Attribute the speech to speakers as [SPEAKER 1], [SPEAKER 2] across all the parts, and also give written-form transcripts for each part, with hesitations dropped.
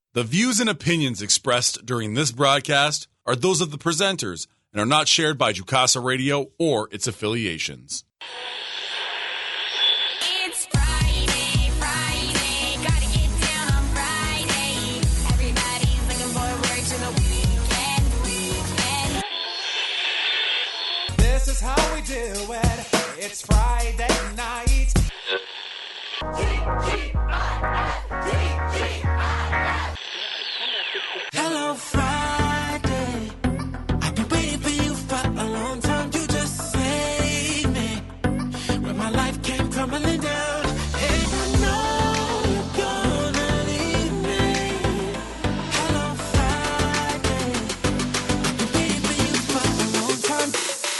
[SPEAKER 1] The views and opinions expressed during this broadcast are those of the presenters and are not shared by Jukasa Radio or its affiliations.
[SPEAKER 2] It's Friday, gotta get down on Friday. Everybody's looking forward to the weekend.
[SPEAKER 3] This is how we do it. It's Friday night. Hello, Friday. I've been waiting for you for a long time. You just saved me when my life came crumbling down. And I know you're gonna leave me. Hello, Friday. I've been waiting for you for a long time.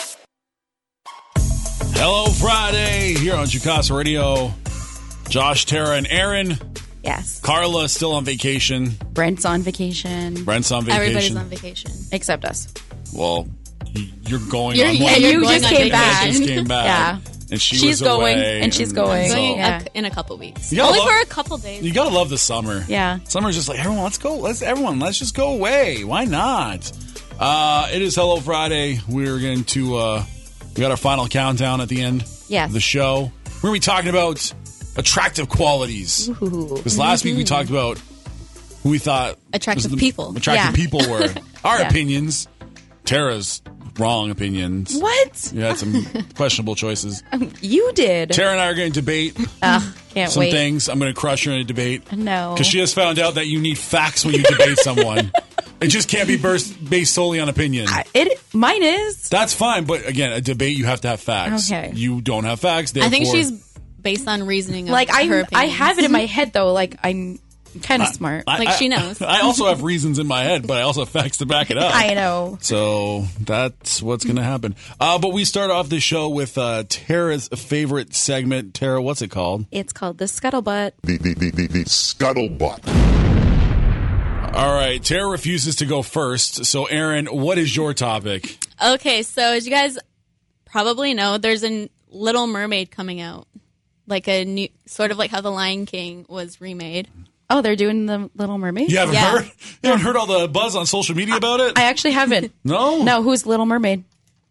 [SPEAKER 1] Hello, Friday, here on Jukasa Radio. Josh, Tara, and Aaron.
[SPEAKER 4] Yes.
[SPEAKER 1] Carla still on vacation.
[SPEAKER 4] Brent's on vacation.
[SPEAKER 1] Brent's on vacation.
[SPEAKER 5] Everybody's on vacation.
[SPEAKER 4] Except us.
[SPEAKER 1] Well, you're going
[SPEAKER 5] You're-
[SPEAKER 1] on
[SPEAKER 5] yeah,
[SPEAKER 1] one.
[SPEAKER 5] you're
[SPEAKER 4] you
[SPEAKER 5] going
[SPEAKER 4] just
[SPEAKER 5] on
[SPEAKER 4] came back.
[SPEAKER 1] Just came back.
[SPEAKER 4] Yeah.
[SPEAKER 1] And she's
[SPEAKER 4] She's going,
[SPEAKER 1] away,
[SPEAKER 4] and she's going.
[SPEAKER 1] so-
[SPEAKER 5] Going
[SPEAKER 4] Yeah.
[SPEAKER 5] in a couple weeks.
[SPEAKER 1] You gotta
[SPEAKER 5] Only
[SPEAKER 1] love-
[SPEAKER 5] for a couple days.
[SPEAKER 1] You gotta love the summer.
[SPEAKER 4] Yeah.
[SPEAKER 1] Summer's just like, everyone, let's go. Let's just go away. Why not? It is Hello Friday. We're going to, we got our final countdown at the end
[SPEAKER 4] Yes.
[SPEAKER 1] of the show. We're going to be talking about attractive qualities. Because last week we talked about who we thought
[SPEAKER 5] Attractive
[SPEAKER 1] was
[SPEAKER 5] people.
[SPEAKER 1] Attractive
[SPEAKER 4] Yeah.
[SPEAKER 1] people were. Our
[SPEAKER 4] Yeah.
[SPEAKER 1] opinions. Tara's wrong opinions.
[SPEAKER 4] What?
[SPEAKER 1] You had some questionable choices.
[SPEAKER 4] You did.
[SPEAKER 1] Tara and I are going to debate
[SPEAKER 4] Can't
[SPEAKER 1] some
[SPEAKER 4] wait.
[SPEAKER 1] things. I'm going to crush her in a debate.
[SPEAKER 4] No.
[SPEAKER 1] Because she has found out that you need facts when you debate someone. It just can't be based solely on opinion.
[SPEAKER 4] Mine is.
[SPEAKER 1] That's fine, but again, a debate, you have to have facts.
[SPEAKER 4] Okay.
[SPEAKER 1] You don't have facts, therefore...
[SPEAKER 5] I think she's based on reasoning of
[SPEAKER 4] Like,
[SPEAKER 5] her
[SPEAKER 4] I
[SPEAKER 5] opinions.
[SPEAKER 4] have it in my head, though. Like, I'm kind of smart.
[SPEAKER 5] Like, she knows.
[SPEAKER 1] I also have reasons in my head, but I also have facts to back it up.
[SPEAKER 4] I know.
[SPEAKER 1] So that's what's going to happen. But we start off the show with Tara's favorite segment. Tara, what's it called?
[SPEAKER 4] It's called the scuttlebutt.
[SPEAKER 6] The scuttlebutt.
[SPEAKER 1] All right, Tara refuses to go first. So, Aaron, what is your topic?
[SPEAKER 5] Okay, so as you guys probably know, there's a Little Mermaid coming out. Like a new, sort of like how The Lion King was remade.
[SPEAKER 4] Oh, they're doing the Little Mermaid?
[SPEAKER 1] You haven't
[SPEAKER 5] Yeah.
[SPEAKER 1] heard? You haven't heard all the buzz on social media about it?
[SPEAKER 4] I actually haven't.
[SPEAKER 1] No?
[SPEAKER 4] No, who's Little Mermaid?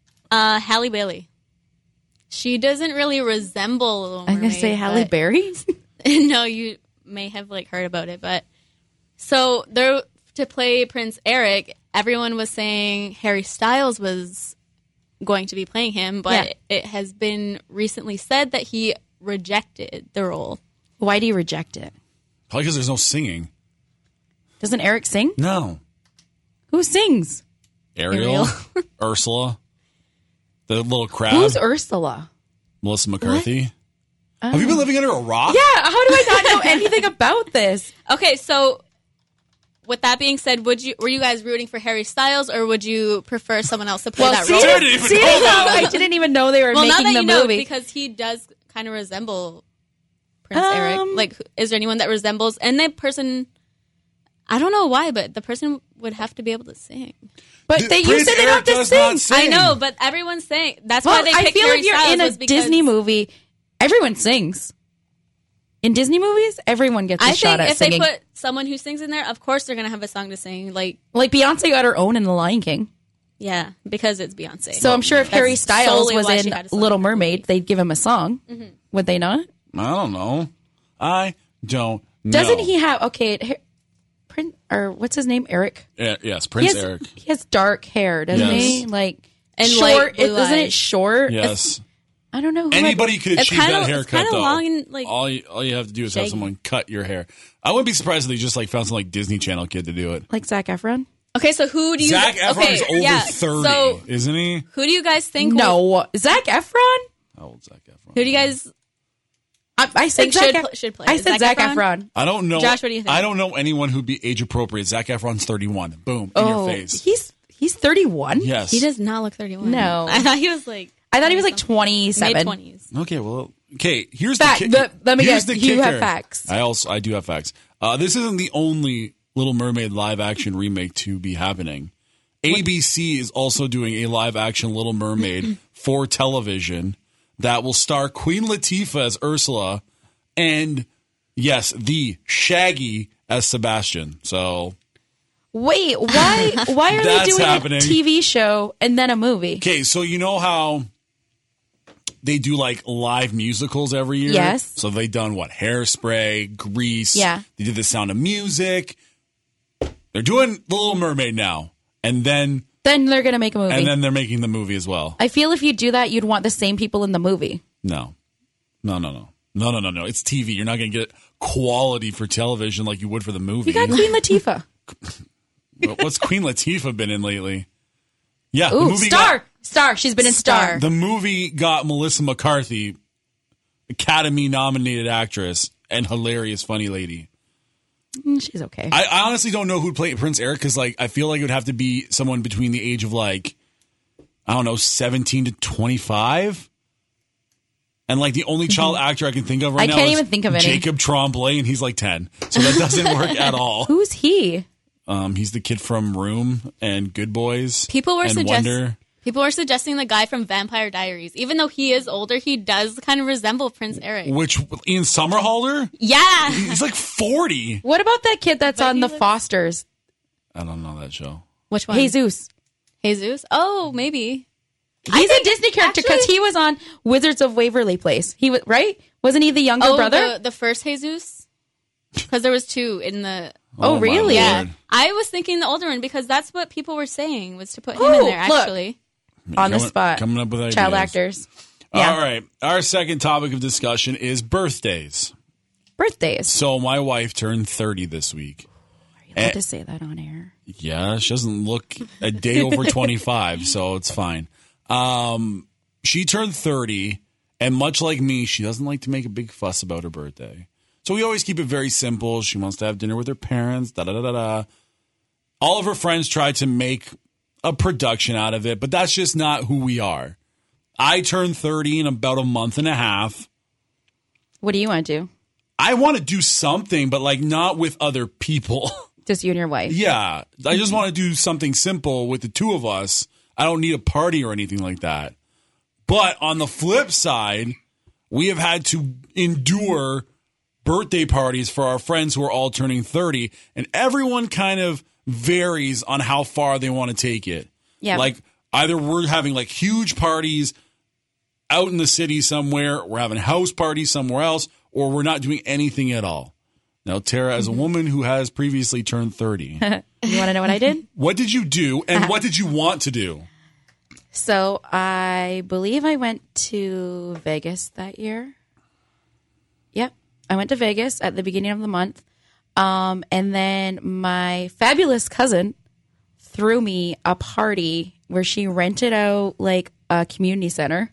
[SPEAKER 5] Halle Bailey. She doesn't really resemble Little Mermaid.
[SPEAKER 4] I'm going to say Halle
[SPEAKER 5] but-
[SPEAKER 4] Berry.
[SPEAKER 5] No, you may have like heard about it, but so there to play Prince Eric, everyone was saying Harry Styles was going to be playing him, but
[SPEAKER 4] Yeah.
[SPEAKER 5] it has been recently said that he rejected the role.
[SPEAKER 4] Why do you reject it?
[SPEAKER 1] Probably because there's no singing.
[SPEAKER 4] Doesn't Eric sing?
[SPEAKER 1] No.
[SPEAKER 4] Who sings?
[SPEAKER 1] Ariel, Ursula, the little crab,
[SPEAKER 4] Who's Ursula?
[SPEAKER 1] Melissa McCarthy. Have you been living under a rock?
[SPEAKER 4] Yeah, how do I not know anything about this?
[SPEAKER 5] Okay, so with that being said, were you guys rooting for Harry Styles or would you prefer someone else to play that role?
[SPEAKER 1] Tara didn't even
[SPEAKER 4] See,
[SPEAKER 1] know that.
[SPEAKER 4] I didn't even know they were
[SPEAKER 5] Well, now
[SPEAKER 4] making
[SPEAKER 5] that
[SPEAKER 4] the
[SPEAKER 5] you know,
[SPEAKER 4] movie.
[SPEAKER 5] because he does kind of resemble Prince Eric. Like, is there anyone that resembles? And the person, I don't know why, but the person would have to be able to sing.
[SPEAKER 4] But
[SPEAKER 1] Dude,
[SPEAKER 4] you
[SPEAKER 1] Prince
[SPEAKER 4] said they
[SPEAKER 1] Eric
[SPEAKER 4] don't have
[SPEAKER 1] does
[SPEAKER 4] to
[SPEAKER 1] not
[SPEAKER 4] sing.
[SPEAKER 1] sing.
[SPEAKER 5] I know, but everyone's saying that's
[SPEAKER 4] Well,
[SPEAKER 5] why they
[SPEAKER 4] I
[SPEAKER 5] picked
[SPEAKER 4] feel
[SPEAKER 5] Harry
[SPEAKER 4] like you're
[SPEAKER 5] Styles
[SPEAKER 4] in a
[SPEAKER 5] was because
[SPEAKER 4] Disney movie. Everyone sings. In Disney movies, everyone gets a
[SPEAKER 5] I
[SPEAKER 4] shot
[SPEAKER 5] think
[SPEAKER 4] at
[SPEAKER 5] if
[SPEAKER 4] singing.
[SPEAKER 5] they put someone who sings in there, of course they're gonna have a song to sing. Like,
[SPEAKER 4] Like Beyonce got her own in The Lion King.
[SPEAKER 5] yeah, because it's Beyonce.
[SPEAKER 4] So I'm sure if
[SPEAKER 5] That's
[SPEAKER 4] Harry Styles
[SPEAKER 5] solely
[SPEAKER 4] was
[SPEAKER 5] why she
[SPEAKER 4] in
[SPEAKER 5] had a song.
[SPEAKER 4] Little Mermaid, they'd give him a song. Would they not?
[SPEAKER 1] I don't know. I don't know.
[SPEAKER 4] Doesn't he have Prince or what's his name? Eric.
[SPEAKER 1] Yes, Prince
[SPEAKER 4] he has,
[SPEAKER 1] Eric.
[SPEAKER 4] He has dark hair, doesn't
[SPEAKER 1] Yes.
[SPEAKER 4] he? Like
[SPEAKER 5] And
[SPEAKER 4] short.
[SPEAKER 5] light blue
[SPEAKER 4] Isn't it
[SPEAKER 5] eyes.
[SPEAKER 4] short?
[SPEAKER 1] Yes.
[SPEAKER 4] I don't know. Who
[SPEAKER 1] Anybody could
[SPEAKER 5] It's
[SPEAKER 1] achieve
[SPEAKER 5] kinda-
[SPEAKER 1] that
[SPEAKER 5] it's
[SPEAKER 1] haircut,
[SPEAKER 5] kinda
[SPEAKER 1] though.
[SPEAKER 5] long and, like,
[SPEAKER 1] all you have to do is have
[SPEAKER 5] shaggy.
[SPEAKER 1] someone cut your hair. I wouldn't be surprised if they just like found some like Disney Channel kid to do it.
[SPEAKER 4] like Zac Efron.
[SPEAKER 5] Okay, so who do you?
[SPEAKER 1] Zac Efron
[SPEAKER 5] okay,
[SPEAKER 1] is over
[SPEAKER 5] yeah,
[SPEAKER 1] 30,
[SPEAKER 5] So
[SPEAKER 1] isn't he?
[SPEAKER 5] who do you guys think?
[SPEAKER 4] No, Zac Efron.
[SPEAKER 1] How old Zac Efron?
[SPEAKER 5] Who do you guys
[SPEAKER 4] I said
[SPEAKER 5] think
[SPEAKER 4] Zac.
[SPEAKER 5] should play?
[SPEAKER 4] I
[SPEAKER 5] Is
[SPEAKER 4] said
[SPEAKER 5] Zac
[SPEAKER 4] Zac
[SPEAKER 5] Efron?
[SPEAKER 4] Efron.
[SPEAKER 1] I don't know.
[SPEAKER 5] Josh, what do you think?
[SPEAKER 1] I don't know anyone who'd be age appropriate. Zac Efron's 31. Boom, in
[SPEAKER 4] Oh,
[SPEAKER 1] your face.
[SPEAKER 4] he's 31.
[SPEAKER 1] Yes.
[SPEAKER 5] He does not look 31.
[SPEAKER 4] No.
[SPEAKER 5] I thought he was like.
[SPEAKER 4] I thought he was like 27.
[SPEAKER 5] mid-20s.
[SPEAKER 1] Okay, well, okay. Here's
[SPEAKER 4] Fact- let me
[SPEAKER 1] here's
[SPEAKER 4] guess,
[SPEAKER 1] the
[SPEAKER 4] you
[SPEAKER 1] kicker.
[SPEAKER 4] have facts.
[SPEAKER 1] I do have facts. This isn't the only Little Mermaid live action remake to be happening. ABC is also doing a live action Little Mermaid for television that will star Queen Latifah as Ursula and yes, the shaggy as Sebastian. So,
[SPEAKER 4] Wait, why are they
[SPEAKER 1] That's
[SPEAKER 4] doing
[SPEAKER 1] happening.
[SPEAKER 4] a TV show and then a movie?
[SPEAKER 1] okay, so you know how they do like live musicals every year?
[SPEAKER 4] Yes.
[SPEAKER 1] So they done what? Hairspray, Grease.
[SPEAKER 4] Yeah.
[SPEAKER 1] They did The Sound of Music. They're doing The Little Mermaid now. And then
[SPEAKER 4] Then they're going to make a movie.
[SPEAKER 1] they're making the movie as well.
[SPEAKER 4] I feel if you do that, you'd want the same people in the movie.
[SPEAKER 1] No. It's TV. You're not going to get quality for television like you would for the movie.
[SPEAKER 4] You got Queen Latifah.
[SPEAKER 1] What's Queen Latifah been in lately? Yeah, the
[SPEAKER 4] Ooh,
[SPEAKER 1] movie
[SPEAKER 4] Star. She's been in Star.
[SPEAKER 1] the movie got Melissa McCarthy, Academy nominated actress and hilarious funny lady.
[SPEAKER 4] She's okay.
[SPEAKER 1] I honestly don't know who'd play Prince Eric because like I feel like it would have to be someone between the age of like I don't know 17 to 25. And like the only child actor I can think of right now
[SPEAKER 4] can't
[SPEAKER 1] is
[SPEAKER 4] even think of any.
[SPEAKER 1] Jacob Tremblay, and he's like 10, so that doesn't work at all.
[SPEAKER 4] Who's he?
[SPEAKER 1] He's the kid from Room and Good Boys.
[SPEAKER 5] People were
[SPEAKER 1] and Wonder.
[SPEAKER 5] People were suggesting the guy from Vampire Diaries. Even though he is older, he does kind of resemble Prince Eric.
[SPEAKER 1] Which Ian Somerhalder?
[SPEAKER 5] Yeah.
[SPEAKER 1] He's like 40.
[SPEAKER 4] What about that kid that's on
[SPEAKER 5] he
[SPEAKER 4] The
[SPEAKER 5] looks-
[SPEAKER 4] Fosters?
[SPEAKER 1] I don't know that show.
[SPEAKER 5] Which one?
[SPEAKER 4] Jesus.
[SPEAKER 5] Jesus? Oh, maybe.
[SPEAKER 4] He's a Disney character because he was on Wizards of Waverly Place. He was right. Wasn't he the younger brother?
[SPEAKER 5] The first Jesus? Because there was two in the...
[SPEAKER 4] Oh,
[SPEAKER 1] my
[SPEAKER 4] really?
[SPEAKER 5] Yeah.
[SPEAKER 1] Lord.
[SPEAKER 5] I was thinking the older one because that's what people were saying was to put him in there,
[SPEAKER 4] look.
[SPEAKER 5] actually.
[SPEAKER 4] On the
[SPEAKER 1] Coming-
[SPEAKER 4] spot.
[SPEAKER 1] Coming up with ideas.
[SPEAKER 4] Child actors. Yeah.
[SPEAKER 1] All right. Our second topic of discussion is birthdays.
[SPEAKER 4] Birthdays.
[SPEAKER 1] So my wife turned 30 this week.
[SPEAKER 4] I had to say that on air.
[SPEAKER 1] Yeah, she doesn't look a day over 25, so it's fine. She turned 30, and much like me, she doesn't like to make a big fuss about her birthday. So we always keep it very simple. She wants to have dinner with her parents, da-da-da-da-da. All of her friends try to make a production out of it, but that's just not who we are. I turned 30 in about a month and a half.
[SPEAKER 4] What do you want to do?
[SPEAKER 1] I want to do something, but like not with other people.
[SPEAKER 4] Just you and your wife.
[SPEAKER 1] Yeah, I just want to do something simple with the two of us. I don't need a party or anything like that. But on the flip side, we have had to endure birthday parties for our friends who are all turning 30, and everyone kind of varies on how far they want to take it.
[SPEAKER 4] Yeah.
[SPEAKER 1] Like either we're having like huge parties out in the city somewhere, we're having house parties somewhere else, or we're not doing anything at all. Now, Tara, as a woman who has previously turned 30,
[SPEAKER 4] You want to know what I did?
[SPEAKER 1] what did you do and what did you want to do?
[SPEAKER 4] So I believe I went to Vegas that year. Yep. I went to Vegas at the beginning of the month. And then my fabulous cousin threw me a party where she rented out like a community center.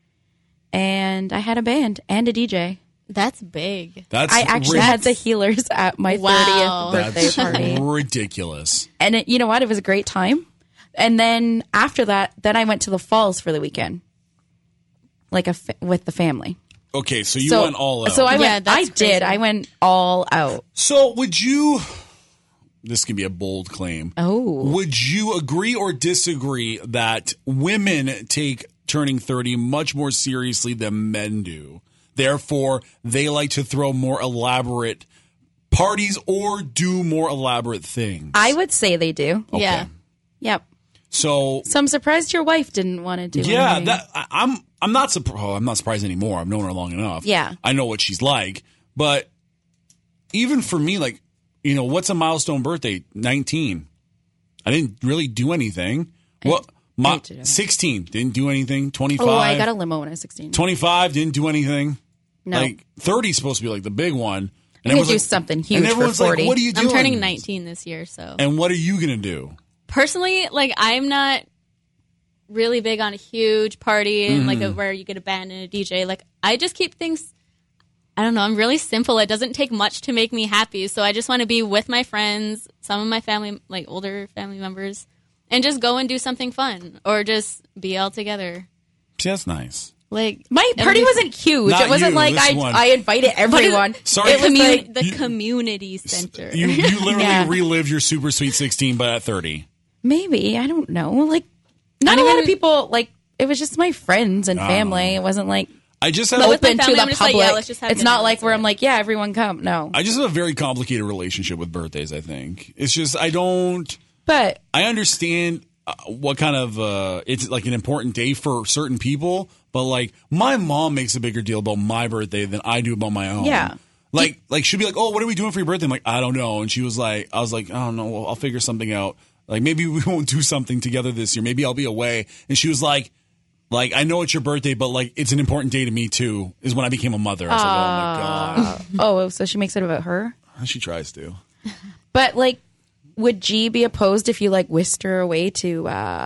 [SPEAKER 4] And I had a band and a DJ.
[SPEAKER 5] That's big.
[SPEAKER 1] That's
[SPEAKER 4] I actually had the Healers at my
[SPEAKER 5] Wow.
[SPEAKER 4] 30th birthday
[SPEAKER 1] That's
[SPEAKER 4] party.
[SPEAKER 1] ridiculous.
[SPEAKER 4] And you know what? It was a great time. And then after that, then I went to the falls for the weekend, like with the family.
[SPEAKER 1] Okay, so you went all out.
[SPEAKER 4] So I
[SPEAKER 5] Yeah,
[SPEAKER 4] went. I
[SPEAKER 5] that's
[SPEAKER 4] did.
[SPEAKER 5] crazy.
[SPEAKER 4] I went all out.
[SPEAKER 1] So would you, this can be a bold claim.
[SPEAKER 4] Oh,
[SPEAKER 1] Would you agree or disagree that women take turning 30 much more seriously than men do? Therefore, they like to throw more elaborate parties or do more elaborate things.
[SPEAKER 4] I would say they do.
[SPEAKER 1] Okay.
[SPEAKER 5] Yeah.
[SPEAKER 4] Yep.
[SPEAKER 1] So
[SPEAKER 4] So I'm surprised your wife didn't want to do.
[SPEAKER 1] yeah,
[SPEAKER 4] anything.
[SPEAKER 1] that I'm not surprised. I'm not surprised anymore. I've known her long enough.
[SPEAKER 4] Yeah.
[SPEAKER 1] I know what she's like. But even for me, like, you know, what's a milestone birthday? 19. I didn't really do anything.
[SPEAKER 4] I did.
[SPEAKER 1] 16 didn't do anything. 25.
[SPEAKER 4] Oh, I got a limo when I was 16.
[SPEAKER 1] 25 didn't do anything.
[SPEAKER 4] No,
[SPEAKER 1] Like 30 is supposed to be like the big one.
[SPEAKER 4] you
[SPEAKER 1] And
[SPEAKER 4] could
[SPEAKER 1] everyone's
[SPEAKER 4] do
[SPEAKER 1] like-
[SPEAKER 4] something
[SPEAKER 1] And
[SPEAKER 4] huge for
[SPEAKER 1] everyone's
[SPEAKER 4] 40.
[SPEAKER 1] like, what are you doing?
[SPEAKER 5] I'm turning 19 this year, so.
[SPEAKER 1] And what are you going to do?
[SPEAKER 5] Personally, like, I'm not really big on a huge party and
[SPEAKER 1] Mm-hmm.
[SPEAKER 5] like where you get a band and a DJ. Like, I just keep things, I don't know, I'm really simple. It doesn't take much to make me happy. So I just want to be with my friends, some of my family, like older family members, and just go and do something fun or just be all together.
[SPEAKER 1] See, that's nice.
[SPEAKER 5] Like,
[SPEAKER 4] my party wasn't huge.
[SPEAKER 1] Not
[SPEAKER 4] It wasn't
[SPEAKER 1] you,
[SPEAKER 4] like
[SPEAKER 1] this one.
[SPEAKER 4] I invited everyone.
[SPEAKER 1] Sorry.
[SPEAKER 4] it was like
[SPEAKER 5] the community center.
[SPEAKER 1] You literally
[SPEAKER 4] Yeah.
[SPEAKER 1] relive your super sweet 16, but at 30.
[SPEAKER 4] maybe I don't know. Like not a lot of people. Like it was just my friends and family. It wasn't like
[SPEAKER 1] I just have
[SPEAKER 5] But with my
[SPEAKER 4] open to
[SPEAKER 5] family,
[SPEAKER 4] the
[SPEAKER 5] I'm just like,
[SPEAKER 4] public.
[SPEAKER 5] yeah, let's just have
[SPEAKER 4] It's
[SPEAKER 5] dinner,
[SPEAKER 4] not like
[SPEAKER 5] that's
[SPEAKER 4] where
[SPEAKER 5] it.
[SPEAKER 4] I'm like, yeah, everyone come. No.
[SPEAKER 1] I just have a very complicated relationship with birthdays, I think. It's just I understand what kind of it's like an important day for certain people, but like my mom makes a bigger deal about my birthday than I do about my own.
[SPEAKER 4] Yeah.
[SPEAKER 1] Like she'd be like, "Oh, what are we doing for your birthday?" I'm like, "I don't know." And she was like, I was like, "I don't know. Well, I'll figure something out. Like maybe we won't do something together this year. Maybe I'll be away." And she was like, I know it's your birthday, but like it's an important day to me too. Is when I became a mother. I was like, "Oh my god."
[SPEAKER 4] Oh, so she makes it about her?
[SPEAKER 1] She tries to.
[SPEAKER 4] But like, would G be opposed if you like whisked her away to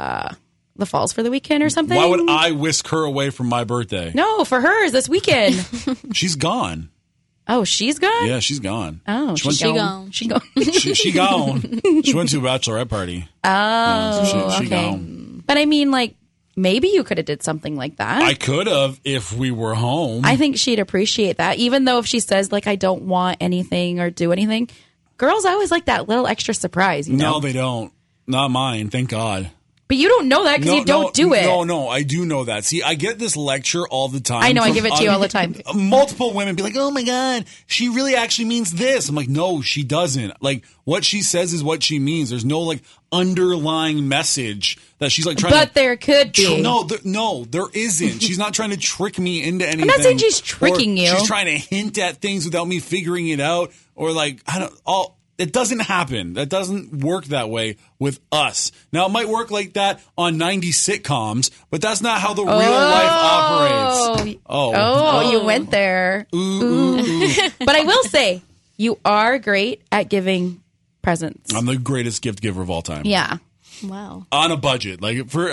[SPEAKER 4] the Falls for the weekend or something?
[SPEAKER 1] Why would I whisk her away from my birthday?
[SPEAKER 4] No, for hers this weekend.
[SPEAKER 1] She's gone.
[SPEAKER 4] Oh, she's gone?
[SPEAKER 1] Yeah, she's gone.
[SPEAKER 4] Oh,
[SPEAKER 1] She went
[SPEAKER 5] She gone.
[SPEAKER 4] She gone.
[SPEAKER 1] She gone. She went to a bachelorette party.
[SPEAKER 4] Oh,
[SPEAKER 1] She
[SPEAKER 4] okay.
[SPEAKER 1] gone.
[SPEAKER 4] But I mean, like, maybe you could have did something like that.
[SPEAKER 1] I could have if we were home.
[SPEAKER 4] I think she'd appreciate that. Even though if she says, like, I don't want anything or do anything, girls always like that little extra surprise, you know?
[SPEAKER 1] No, they don't. Not mine. Thank God.
[SPEAKER 4] But you don't know that because you don't do it.
[SPEAKER 1] No, I do know that. See, I get this lecture all the time.
[SPEAKER 4] I know, I
[SPEAKER 1] from
[SPEAKER 4] give it to you all the time.
[SPEAKER 1] Multiple women be like, "Oh my God, she really actually means this." I'm like, no, she doesn't. Like, what she says is what she means. There's no like underlying message that she's like trying
[SPEAKER 4] But
[SPEAKER 1] to.
[SPEAKER 4] there could be.
[SPEAKER 1] No, there isn't. She's not trying to trick me into anything.
[SPEAKER 4] not saying she's tricking
[SPEAKER 1] or
[SPEAKER 4] you.
[SPEAKER 1] She's trying to hint at things without me figuring it out, or like it doesn't happen. That doesn't work that way with us. Now, it might work like that on 90s sitcoms, but that's not how the real life operates.
[SPEAKER 4] Oh, you went there. But I will say, you are great at giving presents.
[SPEAKER 1] I'm the greatest gift giver of all time.
[SPEAKER 4] Yeah.
[SPEAKER 5] Wow.
[SPEAKER 1] On a budget. Like, for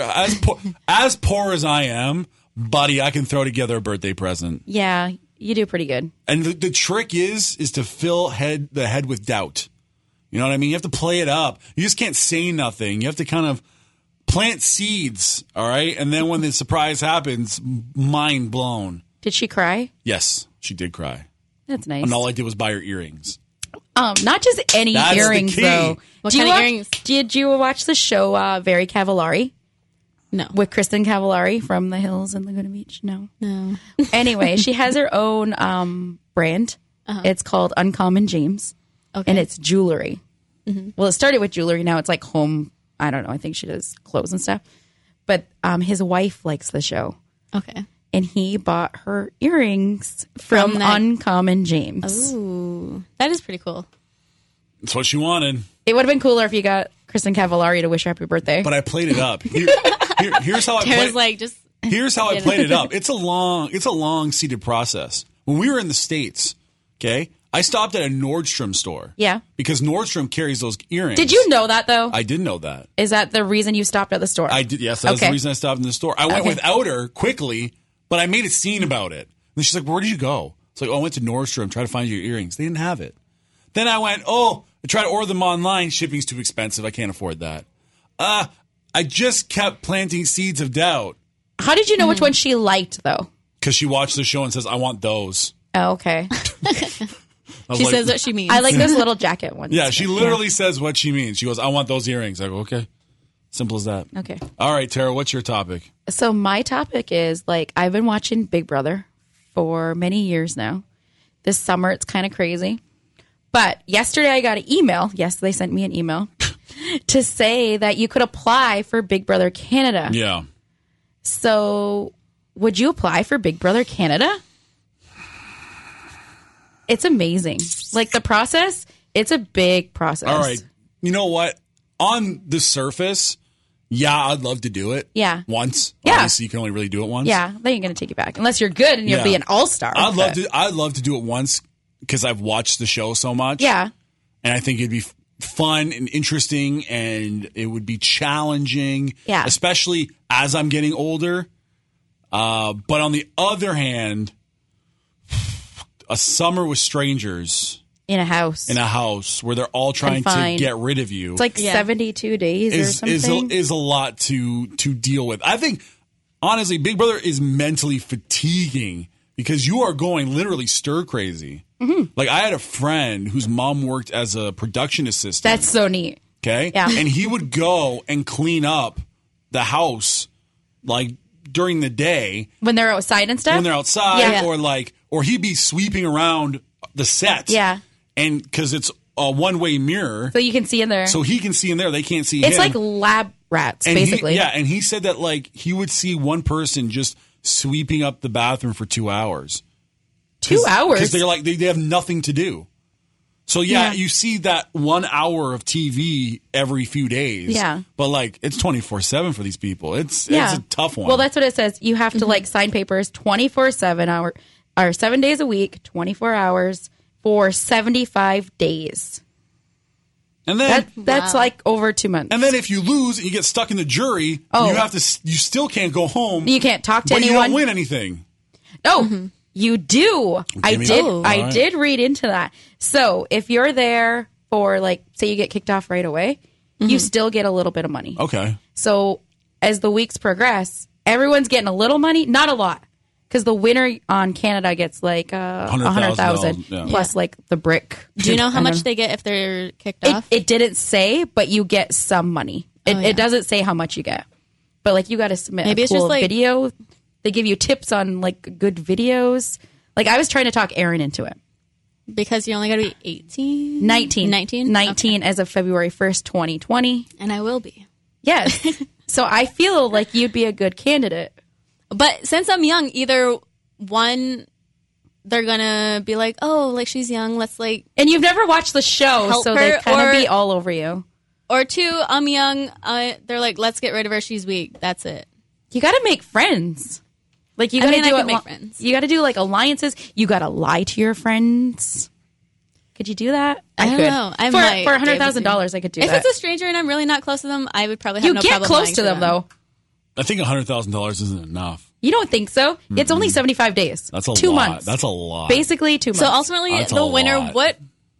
[SPEAKER 1] as poor as I am, buddy, I can throw together a birthday present.
[SPEAKER 4] Yeah, you do pretty good.
[SPEAKER 1] And the trick is to fill the head with doubt. You know what I mean? You have to play it up. You just can't say nothing. You have to kind of plant seeds, all right? And then when the surprise happens, mind blown.
[SPEAKER 4] Did she cry?
[SPEAKER 1] Yes, she did cry.
[SPEAKER 4] That's nice.
[SPEAKER 1] And all I did was buy her earrings.
[SPEAKER 4] Not just any
[SPEAKER 1] That's the
[SPEAKER 4] earings,
[SPEAKER 1] key.
[SPEAKER 4] though.
[SPEAKER 5] What
[SPEAKER 4] Do you
[SPEAKER 5] kind of
[SPEAKER 4] watch-
[SPEAKER 5] earrings?
[SPEAKER 4] Did you watch the show Very Cavallari
[SPEAKER 5] No.
[SPEAKER 4] with Kristen Cavallari from The Hills and Laguna Beach? No.
[SPEAKER 5] No.
[SPEAKER 4] Anyway, she has her own brand. It's called Uncommon James,
[SPEAKER 5] Okay.
[SPEAKER 4] and it's jewelry. Well, it started with jewelry. Now it's like home. I don't know. I think she does clothes and stuff. But his wife likes the show,
[SPEAKER 5] Okay.
[SPEAKER 4] and he bought her earrings from
[SPEAKER 5] that-
[SPEAKER 4] Uncommon James.
[SPEAKER 5] Ooh. That is pretty cool.
[SPEAKER 1] That's what she wanted.
[SPEAKER 4] It would have been cooler if you got Kristen Cavallari to wish her happy birthday.
[SPEAKER 1] But I played it up. Here's how I
[SPEAKER 5] Tara's
[SPEAKER 1] played
[SPEAKER 5] like, just.
[SPEAKER 1] Here's how I
[SPEAKER 5] Get it.
[SPEAKER 1] played it up. It's a long seated process. When we were in the States, okay, I stopped at a Nordstrom store.
[SPEAKER 4] Yeah.
[SPEAKER 1] Because Nordstrom carries those earrings.
[SPEAKER 4] Did you know that, though?
[SPEAKER 1] I did know that.
[SPEAKER 4] Is that the reason you stopped at the store?
[SPEAKER 1] I did. Yes, that's
[SPEAKER 4] Okay.
[SPEAKER 1] the reason I stopped in the store. I went
[SPEAKER 4] Okay.
[SPEAKER 1] without her quickly, but I made a scene about it. And then she's like, "Where did you go?" It's like, "Oh, I went to Nordstrom, try to find your earrings. They didn't have it." Then I went, I tried to order them online. Shipping's too expensive. I can't afford that. I just kept planting seeds of doubt
[SPEAKER 4] How did you know which one she liked, though?
[SPEAKER 1] because she watched the show and says, "I want those."
[SPEAKER 4] Oh, okay.
[SPEAKER 1] I was
[SPEAKER 5] She
[SPEAKER 1] like-
[SPEAKER 5] says what she means.
[SPEAKER 4] I like those little jacket ones.
[SPEAKER 1] Yeah, she literally says what she means. She goes, "I want those earrings." I go, "Okay." Simple as that.
[SPEAKER 4] Okay.
[SPEAKER 1] All right, Tara, what's your topic?
[SPEAKER 4] So my topic is like I've been watching Big Brother for many years now. This summer it's kind of crazy. But yesterday I got an email. Yes, they sent me an email to say that you could apply for Big Brother Canada.
[SPEAKER 1] Yeah.
[SPEAKER 4] So would you apply for Big Brother Canada? It's amazing. Like the process, it's a big process.
[SPEAKER 1] All right. You know what? On the surface, yeah, I'd love to do it.
[SPEAKER 4] Yeah.
[SPEAKER 1] Once.
[SPEAKER 4] Yeah.
[SPEAKER 1] Obviously, you can only really do it once.
[SPEAKER 4] Yeah, they ain't going to take you back unless you're good and you'll
[SPEAKER 1] Yeah.
[SPEAKER 4] be an all-star.
[SPEAKER 1] I'd love to do it once because I've watched the show so much.
[SPEAKER 4] Yeah.
[SPEAKER 1] And I think it'd be fun and interesting and it would be challenging.
[SPEAKER 4] Yeah.
[SPEAKER 1] Especially as I'm getting older. But on the other hand, a summer with strangers
[SPEAKER 4] In a house.
[SPEAKER 1] in a house where they're all trying
[SPEAKER 4] Confined.
[SPEAKER 1] to get rid of you.
[SPEAKER 4] It's like 72 days or something.
[SPEAKER 1] is a lot to deal with. I think honestly, Big Brother is mentally fatiguing because you are going literally stir crazy.
[SPEAKER 4] Mm-hmm.
[SPEAKER 1] Like I had a friend whose mom worked as a production assistant.
[SPEAKER 4] That's so neat.
[SPEAKER 1] Okay.
[SPEAKER 4] Yeah.
[SPEAKER 1] And he would go and clean up the house like during the day
[SPEAKER 4] When they're outside and stuff?
[SPEAKER 1] when they're outside,
[SPEAKER 4] Yeah.
[SPEAKER 1] or he'd be sweeping around the set.
[SPEAKER 4] Yeah.
[SPEAKER 1] And because it's a one-way mirror,
[SPEAKER 4] So you can see in there.
[SPEAKER 1] so he can see in there, they can't see
[SPEAKER 4] it's
[SPEAKER 1] him.
[SPEAKER 4] like lab rats,
[SPEAKER 1] And
[SPEAKER 4] basically.
[SPEAKER 1] and he said that like he would see one person just sweeping up the bathroom for 2 hours.
[SPEAKER 4] 2 hours?
[SPEAKER 1] Because they're like they have nothing to do. So yeah,
[SPEAKER 4] Yeah.
[SPEAKER 1] you see that 1 hour of TV every few days.
[SPEAKER 4] Yeah.
[SPEAKER 1] But like it's 24/7 for these people. It's
[SPEAKER 4] Yeah.
[SPEAKER 1] a tough one.
[SPEAKER 4] Well, that's what it says. You have to like sign papers 24/7 or 7 days a week, 24 hours for 75 days.
[SPEAKER 1] and then
[SPEAKER 4] That's like over 2 months.
[SPEAKER 1] and then if you lose and you get stuck in the jury, you still can't go home.
[SPEAKER 4] You can't talk to
[SPEAKER 1] but you
[SPEAKER 4] anyone.
[SPEAKER 1] don't win anything.
[SPEAKER 4] No, you do. I
[SPEAKER 1] me
[SPEAKER 4] did.
[SPEAKER 1] that. All
[SPEAKER 4] I
[SPEAKER 1] right.
[SPEAKER 4] did read into that. So if you're there for like, say you get kicked off right away, you still get a little bit of money.
[SPEAKER 1] Okay.
[SPEAKER 4] So as the weeks progress, everyone's getting a little money, not a lot, because the winner on Canada gets like $100,000
[SPEAKER 1] yeah.
[SPEAKER 4] plus like the brick.
[SPEAKER 5] Do you know how
[SPEAKER 4] And
[SPEAKER 5] much
[SPEAKER 4] then-
[SPEAKER 5] they get if they're kicked
[SPEAKER 4] It,
[SPEAKER 5] off?
[SPEAKER 4] it didn't say, but you get some money. It,
[SPEAKER 5] Oh, yeah.
[SPEAKER 4] it doesn't say how much you get, but like you got to submit
[SPEAKER 5] Maybe
[SPEAKER 4] a
[SPEAKER 5] it's
[SPEAKER 4] cool
[SPEAKER 5] just, like-
[SPEAKER 4] video. They give you tips on like good videos. Like I was trying to talk Aaron into it.
[SPEAKER 5] Because you only got to be 18?
[SPEAKER 4] 19.
[SPEAKER 5] 19?
[SPEAKER 4] 19 as of February 1st, 2020.
[SPEAKER 5] And I will be.
[SPEAKER 4] Yes. So I feel like you'd be a good candidate.
[SPEAKER 5] But since I'm young, either one, they're going to be like, oh, like she's young. Let's like,
[SPEAKER 4] And you've never watched the show,
[SPEAKER 5] Help
[SPEAKER 4] so they
[SPEAKER 5] her,
[SPEAKER 4] kind of
[SPEAKER 5] or-
[SPEAKER 4] be all over you.
[SPEAKER 5] or two, I'm young. They're like, let's get rid of her. She's weak. That's it.
[SPEAKER 4] You got to make friends. Like you
[SPEAKER 5] I
[SPEAKER 4] got to
[SPEAKER 5] mean, I
[SPEAKER 4] do
[SPEAKER 5] could make friends.
[SPEAKER 4] You got to do like alliances. You got to lie to your friends. Could you do that?
[SPEAKER 5] I don't
[SPEAKER 4] could.
[SPEAKER 5] know. I
[SPEAKER 4] for
[SPEAKER 5] might
[SPEAKER 4] for
[SPEAKER 5] be able
[SPEAKER 4] $100,000, I could do
[SPEAKER 5] If
[SPEAKER 4] that.
[SPEAKER 5] it's a stranger and I'm really not close to them, I would probably have
[SPEAKER 4] You
[SPEAKER 5] no
[SPEAKER 4] get
[SPEAKER 5] problem
[SPEAKER 4] close
[SPEAKER 5] lying
[SPEAKER 4] to them though.
[SPEAKER 1] I think $100,000 isn't enough.
[SPEAKER 4] You don't think so? It's only 75 days.
[SPEAKER 1] That's a
[SPEAKER 4] 2
[SPEAKER 1] lot.
[SPEAKER 4] months.
[SPEAKER 1] That's a lot.
[SPEAKER 4] Basically 2 months.
[SPEAKER 5] So ultimately,
[SPEAKER 1] That's a
[SPEAKER 5] the winner,
[SPEAKER 1] lot.
[SPEAKER 5] what?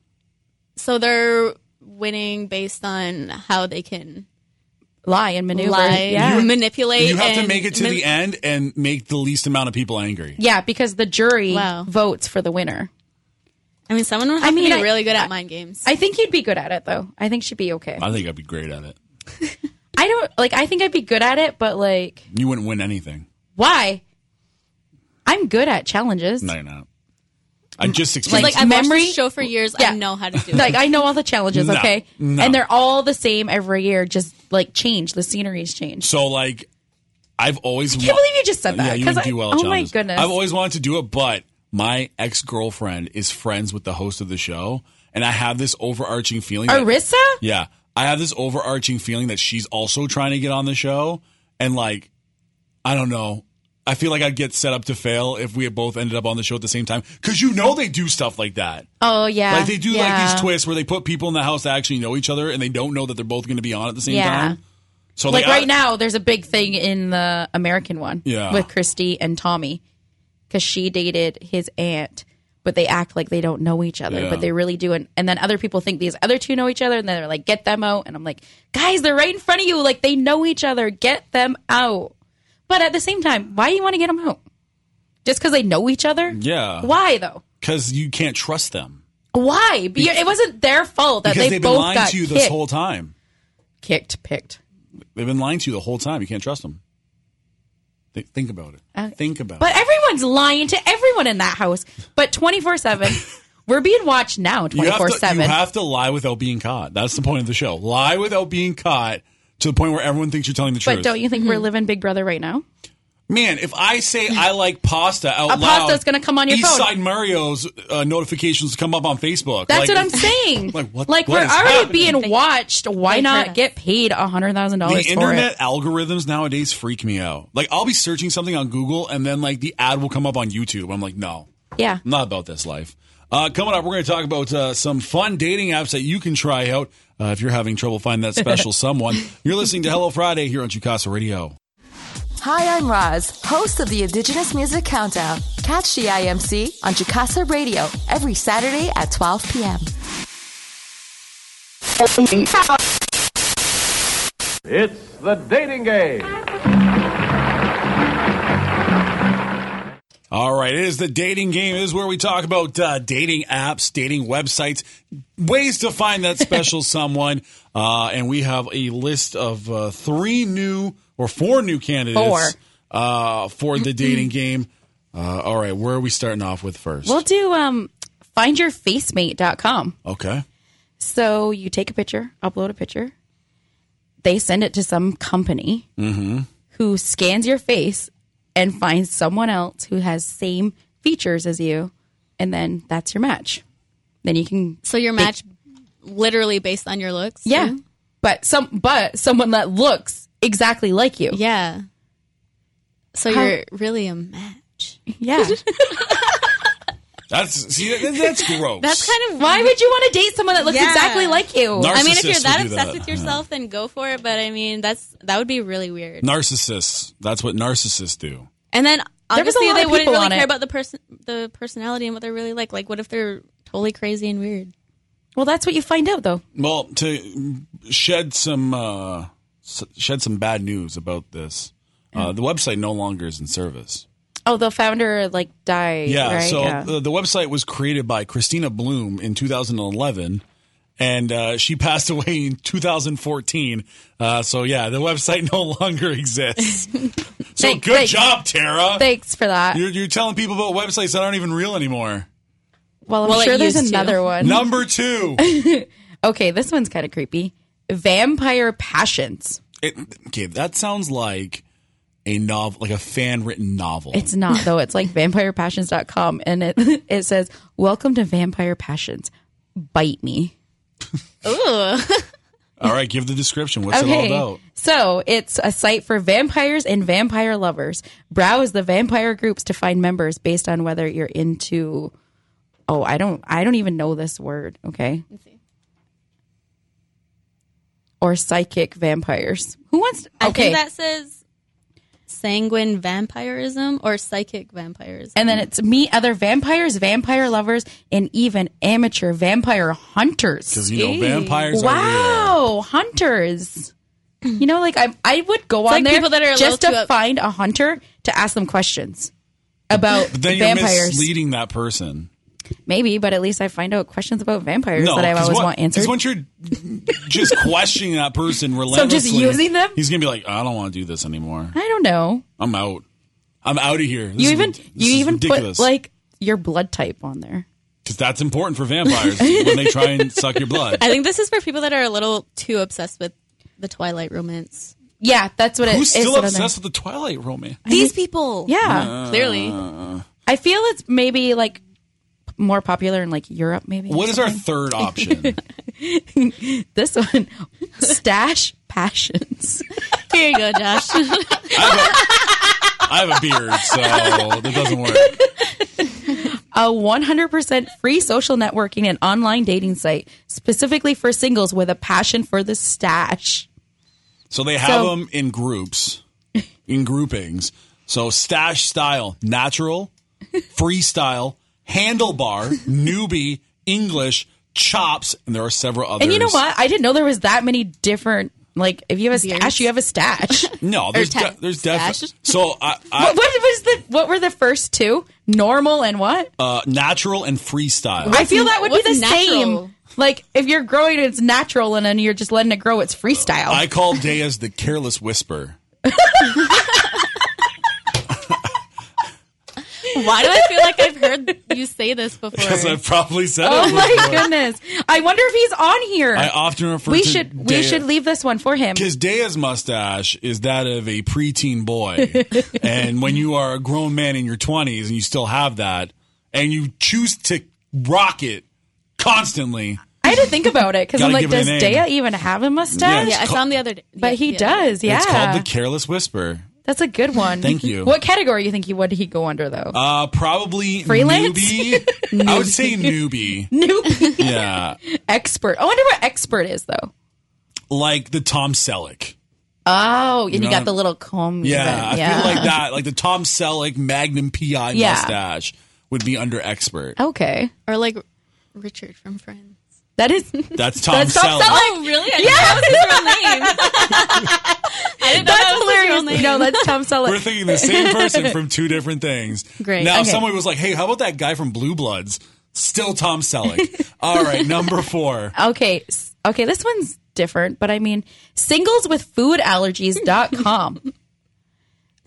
[SPEAKER 5] So they're winning based on how they can
[SPEAKER 4] lie and maneuver.
[SPEAKER 5] lie,
[SPEAKER 4] Yeah.
[SPEAKER 5] manipulate.
[SPEAKER 1] You have to
[SPEAKER 5] and
[SPEAKER 1] make it to
[SPEAKER 5] man-
[SPEAKER 1] the end and make the least amount of people angry.
[SPEAKER 4] Yeah, because the jury
[SPEAKER 5] Wow.
[SPEAKER 4] votes for the winner.
[SPEAKER 5] I mean, someone would have
[SPEAKER 4] I mean,
[SPEAKER 5] to be
[SPEAKER 4] I-
[SPEAKER 5] really good at mind games.
[SPEAKER 4] I think you'd be good at it though. I think she'd be okay.
[SPEAKER 1] I think I'd be great at it.
[SPEAKER 4] I think I'd be good at it, but like,
[SPEAKER 1] You wouldn't win anything.
[SPEAKER 4] why? I'm good at challenges.
[SPEAKER 1] No, you're not. I just
[SPEAKER 5] Just
[SPEAKER 1] explained.
[SPEAKER 5] like I've watched
[SPEAKER 4] memory-
[SPEAKER 5] this show for years.
[SPEAKER 4] Yeah.
[SPEAKER 5] I know how to do
[SPEAKER 4] Like
[SPEAKER 5] it.
[SPEAKER 4] I know all the challenges,
[SPEAKER 1] No,
[SPEAKER 4] okay?
[SPEAKER 1] no.
[SPEAKER 4] And they're all the same every year, just like change. The scenery's changed.
[SPEAKER 1] so like, I've always.
[SPEAKER 4] I can't believe you just said that.
[SPEAKER 1] Yeah, you
[SPEAKER 4] 'cause
[SPEAKER 1] would do well. At
[SPEAKER 4] oh my
[SPEAKER 1] challenges.
[SPEAKER 4] goodness.
[SPEAKER 1] I've always wanted to do it, but my ex-girlfriend is friends with the host of the show, and I have this overarching feeling. that-
[SPEAKER 4] Arissa?
[SPEAKER 1] Yeah, I have this overarching feeling that she's also trying to get on the show, and like, I don't know. I feel like I'd get set up to fail if we had both ended up on the show at the same time, because they do stuff like that.
[SPEAKER 4] Oh yeah.
[SPEAKER 1] Like they do like
[SPEAKER 4] Yeah.
[SPEAKER 1] these twists where they put people in the house that actually know each other, and they don't know that they're both going to be on at the same
[SPEAKER 4] Yeah.
[SPEAKER 1] time. So
[SPEAKER 4] Like right now, there's a big thing in the American one
[SPEAKER 1] Yeah.
[SPEAKER 4] with Christy and Tommy because she dated his aunt, but they act like they don't know each other,
[SPEAKER 1] Yeah.
[SPEAKER 4] but they really do. And then other people think these other two know each other, and then they're like, get them out. And I'm like, guys, they're right in front of you. Like they know each other. Get them out. But at the same time, why do you want to get them out? Just because they know each other?
[SPEAKER 1] Yeah.
[SPEAKER 4] Why though?
[SPEAKER 1] because you can't trust them
[SPEAKER 4] Why? It wasn't their fault that
[SPEAKER 1] because
[SPEAKER 4] they
[SPEAKER 1] they've been
[SPEAKER 4] both
[SPEAKER 1] lying
[SPEAKER 4] got
[SPEAKER 1] to you this
[SPEAKER 4] kicked.
[SPEAKER 1] whole time.
[SPEAKER 4] Picked.
[SPEAKER 1] They've been lying to you the whole time. You can't trust them. Think about it. Think about
[SPEAKER 4] But
[SPEAKER 1] it.
[SPEAKER 4] everyone's lying to everyone in that house. But 24/7, we're being watched now
[SPEAKER 1] You have
[SPEAKER 4] 24/7.
[SPEAKER 1] to have to lie without being caught. That's the point of the show. Lie without being caught to the point where everyone thinks you're telling the truth.
[SPEAKER 4] But don't you think we're living Big Brother right now?
[SPEAKER 1] Man, if I say I like pasta out
[SPEAKER 4] A
[SPEAKER 1] loud,
[SPEAKER 4] pasta's gonna come on your phone.
[SPEAKER 1] Eastside Mario's notifications come up on Facebook.
[SPEAKER 4] That's
[SPEAKER 1] Like-
[SPEAKER 4] what I'm saying.
[SPEAKER 1] Like, what-
[SPEAKER 4] Like
[SPEAKER 1] what
[SPEAKER 4] we're
[SPEAKER 1] is
[SPEAKER 4] already
[SPEAKER 1] happening?
[SPEAKER 4] being watched. Why
[SPEAKER 5] They've heard
[SPEAKER 4] not
[SPEAKER 5] us.
[SPEAKER 4] get paid $100,000
[SPEAKER 1] The
[SPEAKER 4] for
[SPEAKER 1] internet
[SPEAKER 4] it?
[SPEAKER 1] algorithms nowadays freak me out. Like I'll be searching something on Google and then like the ad will come up on YouTube. I'm like, no,
[SPEAKER 4] Yeah.
[SPEAKER 1] I'm not about this life. Coming up, we're going to talk about some fun dating apps that you can try out if you're having trouble finding that special someone. You're listening to Hello Friday here on Chukasa Radio.
[SPEAKER 7] Hi, I'm Roz, host of the Indigenous Music Countdown. Catch the IMC on Chukasa Radio every Saturday at 12 p.m.
[SPEAKER 8] It's the dating game.
[SPEAKER 1] All right, it is the dating game. It is where we talk about dating apps, dating websites, ways to find that special someone. And we have a list of 4 new candidates for the dating game. All right, where are we starting off with first?
[SPEAKER 4] We'll do findyourfacemate.com.
[SPEAKER 1] Okay.
[SPEAKER 4] So you take a picture, upload a picture. They send it to some company who scans your face and finds someone else who has same features as you, and then that's your match. Then you can
[SPEAKER 5] So your match literally based on your looks?
[SPEAKER 4] yeah,
[SPEAKER 5] too?
[SPEAKER 4] but someone that looks exactly like you.
[SPEAKER 5] Yeah. So
[SPEAKER 4] How-
[SPEAKER 5] you're really a match.
[SPEAKER 4] Yeah.
[SPEAKER 1] That's gross.
[SPEAKER 5] That's kind of
[SPEAKER 4] Why would you want to date someone that looks
[SPEAKER 5] Yeah.
[SPEAKER 4] exactly like you?
[SPEAKER 5] I mean, if you're
[SPEAKER 1] Narcissists
[SPEAKER 5] that
[SPEAKER 1] would do
[SPEAKER 5] obsessed
[SPEAKER 1] that.
[SPEAKER 5] with yourself, then go for it. But I mean, that would be really weird.
[SPEAKER 1] Narcissists. That's what narcissists do.
[SPEAKER 5] And then
[SPEAKER 4] There was a
[SPEAKER 5] obviously
[SPEAKER 4] lot
[SPEAKER 5] they
[SPEAKER 4] of
[SPEAKER 5] wouldn't
[SPEAKER 4] people
[SPEAKER 5] really
[SPEAKER 4] on
[SPEAKER 5] care
[SPEAKER 4] it.
[SPEAKER 5] about the personality and what they're really like. Like, what if they're totally crazy and weird?
[SPEAKER 4] Well, that's what you find out, though.
[SPEAKER 1] Well, to shed some bad news about this, the website no longer is in service.
[SPEAKER 4] Oh, the founder died.
[SPEAKER 1] Yeah,
[SPEAKER 4] right?
[SPEAKER 1] so
[SPEAKER 4] Yeah.
[SPEAKER 1] The website was created by Christina Bloom in 2011, and she passed away in 2014. So yeah, the website no longer exists. So good job, Tara.
[SPEAKER 4] Thanks for that.
[SPEAKER 1] You're telling people about websites that aren't even real anymore.
[SPEAKER 4] Well, I'm
[SPEAKER 5] Well, it
[SPEAKER 4] sure there's
[SPEAKER 5] used to.
[SPEAKER 4] another one.
[SPEAKER 1] Number 2.
[SPEAKER 4] Okay, this one's kind of creepy. Vampire Passions.
[SPEAKER 1] Okay, that sounds like a novel, like a fan-written novel.
[SPEAKER 4] It's not, though. It's like vampirepassions.com, and it says, "Welcome to Vampire Passions. Bite me."
[SPEAKER 5] Ooh.
[SPEAKER 1] All right, give the description. What's it all about?
[SPEAKER 4] So it's a site for vampires and vampire lovers. Browse the vampire groups to find members based on whether you're into. Oh, I don't even know this word. Okay. Or psychic vampires. Who wants? To,
[SPEAKER 5] I
[SPEAKER 4] okay.
[SPEAKER 5] think that says sanguine vampirism or psychic vampirism.
[SPEAKER 4] And then it's meet other vampires, vampire lovers, and even amateur vampire hunters.
[SPEAKER 1] Because vampires are
[SPEAKER 4] Wow, hunters. You know, I would go on
[SPEAKER 5] like
[SPEAKER 4] there
[SPEAKER 5] people that are a
[SPEAKER 4] just
[SPEAKER 5] little
[SPEAKER 4] to
[SPEAKER 5] too
[SPEAKER 4] find a hunter to ask them questions about
[SPEAKER 1] real. But then you're
[SPEAKER 4] vampires.
[SPEAKER 1] misleading that person.
[SPEAKER 4] Maybe, but at least I find out questions about vampires that I
[SPEAKER 1] 'cause
[SPEAKER 4] always want answered.
[SPEAKER 1] Because once you're just questioning that person relentlessly,
[SPEAKER 4] just using them?
[SPEAKER 1] he's gonna be like, I don't want to do this anymore.
[SPEAKER 4] I don't know.
[SPEAKER 1] I'm out. I'm out of here.
[SPEAKER 4] You even put
[SPEAKER 1] ridiculous.
[SPEAKER 4] your blood type on there.
[SPEAKER 1] Because that's important for vampires when they try and suck your blood.
[SPEAKER 5] I think this is for people that are a little too obsessed with the Twilight romance.
[SPEAKER 4] Yeah, that's what it is.
[SPEAKER 1] Who's still
[SPEAKER 4] on there.
[SPEAKER 1] obsessed with the Twilight romance?
[SPEAKER 5] These people.
[SPEAKER 4] Yeah,
[SPEAKER 5] Clearly.
[SPEAKER 4] I feel it's maybe more popular in Europe. Maybe.
[SPEAKER 1] What is our third option?
[SPEAKER 4] This one? Stash Passions.
[SPEAKER 5] Here you go, Josh.
[SPEAKER 1] I have a beard, so that doesn't work.
[SPEAKER 4] A 100% free social networking and online dating site specifically for singles with a passion for the stash.
[SPEAKER 1] So they have them in groups, in groupings. So stash style, natural, freestyle, handlebar, newbie, English, chops, and there are several others.
[SPEAKER 4] And you know what? I didn't know there was that many different. If you have a stash,
[SPEAKER 5] Beards.
[SPEAKER 4] you have a stash.
[SPEAKER 1] No, there's there's definitely.
[SPEAKER 5] stash?
[SPEAKER 1] So
[SPEAKER 4] What were the first two? Normal and what?
[SPEAKER 1] natural and freestyle.
[SPEAKER 4] I feel that would be
[SPEAKER 5] what's
[SPEAKER 4] the
[SPEAKER 5] natural?
[SPEAKER 4] same. If you're growing, it's natural, and then you're just letting it grow. It's freestyle.
[SPEAKER 1] I call Deas the careless whisper.
[SPEAKER 5] Why do I feel like I've heard you say this before?
[SPEAKER 1] Because I've probably said
[SPEAKER 4] oh
[SPEAKER 1] it
[SPEAKER 4] my
[SPEAKER 1] before.
[SPEAKER 4] goodness! I wonder if he's on here.
[SPEAKER 1] I often refer
[SPEAKER 4] we
[SPEAKER 1] to
[SPEAKER 4] should leave this one for him.
[SPEAKER 1] Because Dea's mustache is that of a preteen boy. And when you are a grown man in your 20s and you still have that, and you choose to rock it constantly.
[SPEAKER 4] I had to think about it because I'm
[SPEAKER 1] Gotta
[SPEAKER 4] like,
[SPEAKER 1] give it a
[SPEAKER 4] does
[SPEAKER 1] name.
[SPEAKER 4] Dea even have a mustache?
[SPEAKER 5] yeah, I saw him the other day.
[SPEAKER 4] But he does. Yeah,
[SPEAKER 1] It's called the careless whisper.
[SPEAKER 4] that's a good one.
[SPEAKER 1] Thank you.
[SPEAKER 4] What category you think would he go under though?
[SPEAKER 1] Probably
[SPEAKER 4] Freelance?
[SPEAKER 1] newbie. I would say newbie.
[SPEAKER 4] Newbie,
[SPEAKER 1] Yeah.
[SPEAKER 4] expert. I wonder what expert is though.
[SPEAKER 1] Like the Tom Selleck.
[SPEAKER 4] Oh, and you
[SPEAKER 1] know,
[SPEAKER 4] got the little comb.
[SPEAKER 1] Yeah,
[SPEAKER 4] even.
[SPEAKER 1] I feel like that. Like the Tom Selleck Magnum PI
[SPEAKER 4] Yeah.
[SPEAKER 1] mustache would be under expert.
[SPEAKER 4] Okay,
[SPEAKER 5] Or like Richard from Friends.
[SPEAKER 4] that is.
[SPEAKER 1] That's Tom
[SPEAKER 4] That's Tom
[SPEAKER 1] Selleck.
[SPEAKER 4] Selleck.
[SPEAKER 5] Oh, really? I didn't know that was his real name. I didn't know
[SPEAKER 4] That's
[SPEAKER 5] that was his real
[SPEAKER 4] hilarious.
[SPEAKER 5] name.
[SPEAKER 4] No, that's Tom Selleck.
[SPEAKER 1] We're thinking the same person from two different things.
[SPEAKER 5] Great.
[SPEAKER 1] Now,
[SPEAKER 4] Okay.
[SPEAKER 1] someone was like, hey, how about that guy from Blue Bloods? Still Tom Selleck. All right, number 4.
[SPEAKER 4] Okay, this one's different, but I mean, singleswithfoodallergies.com.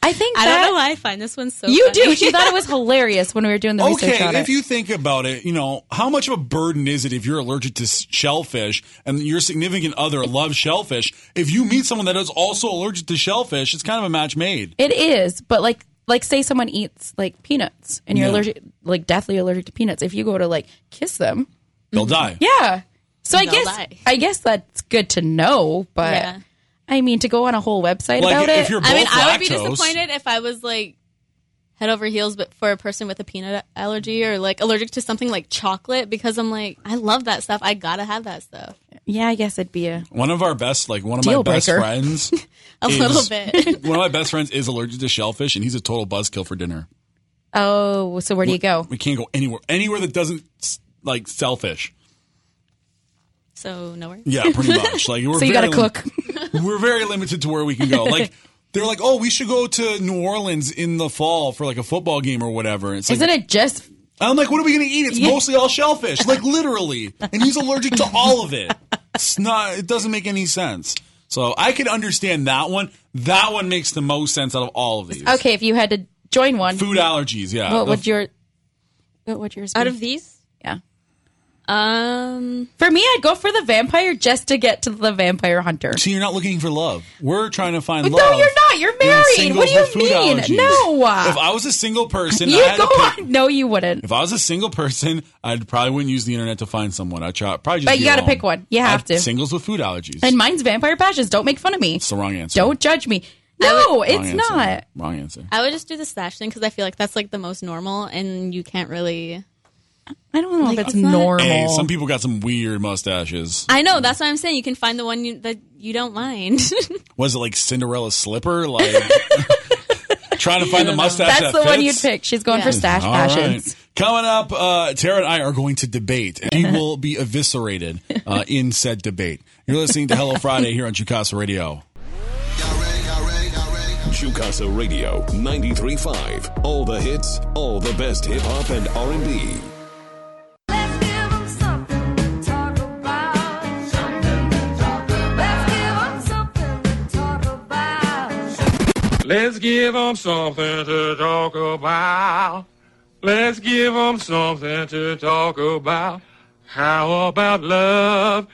[SPEAKER 4] I think
[SPEAKER 5] I
[SPEAKER 4] that
[SPEAKER 5] don't know why I find this one so
[SPEAKER 4] you
[SPEAKER 5] funny.
[SPEAKER 4] do. She thought it was hilarious when we were doing the research on
[SPEAKER 1] Okay,
[SPEAKER 4] it.
[SPEAKER 1] if you think about it, how much of a burden is it if you're allergic to shellfish and your significant other loves shellfish? If you meet someone that is also allergic to shellfish, it's kind of a match made.
[SPEAKER 4] It is, but like say someone eats like peanuts and you're
[SPEAKER 1] Yeah.
[SPEAKER 4] allergic, like deathly allergic to peanuts. If you go to like kiss them,
[SPEAKER 1] They'll die.
[SPEAKER 4] yeah. So
[SPEAKER 5] They'll die.
[SPEAKER 4] I guess that's good to know, but
[SPEAKER 5] Yeah.
[SPEAKER 4] I mean to go on a whole website
[SPEAKER 1] Like,
[SPEAKER 4] about
[SPEAKER 1] if
[SPEAKER 4] it.
[SPEAKER 1] you're both
[SPEAKER 5] I mean, I would be
[SPEAKER 1] lactose-
[SPEAKER 5] disappointed if I was like head over heels, but for a person with a peanut allergy or like allergic to something like chocolate, because I'm like, I love that stuff. I gotta have that stuff.
[SPEAKER 4] Yeah, I guess it'd be a
[SPEAKER 1] One of our best, one of
[SPEAKER 4] Deal
[SPEAKER 1] my best
[SPEAKER 4] breaker.
[SPEAKER 1] friends,
[SPEAKER 5] A little bit.
[SPEAKER 1] one of my best friends is allergic to shellfish, and he's a total buzzkill for dinner.
[SPEAKER 4] oh. So where do you go?
[SPEAKER 1] We can't go anywhere that doesn't like sell fish.
[SPEAKER 5] So nowhere.
[SPEAKER 1] Yeah, pretty much. Like we're
[SPEAKER 4] So you got to
[SPEAKER 1] very
[SPEAKER 4] cook.
[SPEAKER 1] We're very limited to where we can go. Like they're like, oh, we should go to New Orleans in the fall for like a football game or whatever. And it's like,
[SPEAKER 4] Isn't it just?
[SPEAKER 1] I'm like, what are we going to eat? It's
[SPEAKER 4] Yeah.
[SPEAKER 1] mostly all shellfish, like literally. And he's allergic to all of it. It's not. It doesn't make any sense. So I could understand that one. That one makes the most sense out of all of these.
[SPEAKER 4] Okay, if you had to join one,
[SPEAKER 1] Food allergies, yeah.
[SPEAKER 4] what would yours? What would yours be?
[SPEAKER 5] Out of these,
[SPEAKER 4] yeah.
[SPEAKER 5] for
[SPEAKER 4] For me, I'd go for the vampire just to get to the vampire hunter.
[SPEAKER 1] See, you're not looking for love. We're trying to find
[SPEAKER 4] No,
[SPEAKER 1] love.
[SPEAKER 4] you're not. You're
[SPEAKER 1] in
[SPEAKER 4] married.
[SPEAKER 1] singles
[SPEAKER 4] What do you
[SPEAKER 1] with food
[SPEAKER 4] mean?
[SPEAKER 1] allergies.
[SPEAKER 4] No.
[SPEAKER 1] If I was a single person, I
[SPEAKER 4] You
[SPEAKER 1] had
[SPEAKER 4] go
[SPEAKER 1] to pick,
[SPEAKER 4] on. No, you wouldn't.
[SPEAKER 1] If I was a single person, I probably wouldn't use the internet to find someone. I'd probably just
[SPEAKER 4] But
[SPEAKER 1] be
[SPEAKER 4] you gotta
[SPEAKER 1] alone.
[SPEAKER 4] pick one. You have to.
[SPEAKER 1] Singles with food allergies.
[SPEAKER 4] And mine's vampire passions. Don't make fun of me.
[SPEAKER 1] It's the wrong answer.
[SPEAKER 4] Don't judge me. No,
[SPEAKER 1] Wrong
[SPEAKER 4] it's
[SPEAKER 1] answer.
[SPEAKER 4] not.
[SPEAKER 1] Wrong answer.
[SPEAKER 5] I would just do the stash thing because I feel like that's like the most normal, and you can't really.
[SPEAKER 4] I don't know
[SPEAKER 5] Like,
[SPEAKER 4] if it's
[SPEAKER 5] it's not-
[SPEAKER 4] normal.
[SPEAKER 1] Hey, some people got some weird mustaches.
[SPEAKER 5] I know that's what I'm saying. You can find the one that you don't mind.
[SPEAKER 1] Was it like Cinderella's slipper? Like trying to find the mustache
[SPEAKER 4] That's
[SPEAKER 1] that
[SPEAKER 4] the one
[SPEAKER 1] fits?
[SPEAKER 4] you'd pick. She's going
[SPEAKER 5] Yeah.
[SPEAKER 4] for stash
[SPEAKER 1] All
[SPEAKER 4] passions.
[SPEAKER 1] right. Coming up, Tara and I are going to debate. And she will be eviscerated in said debate. You're listening to Hello Friday here on Chukasa Radio.
[SPEAKER 9] Chukasa Radio 93.5. All the hits, all the best hip hop and R&B.
[SPEAKER 2] Let's give 'em something to talk about. Let's give 'em something to talk about.
[SPEAKER 3] Let's give 'em something to talk about. Let's give 'em something to talk about. How about love,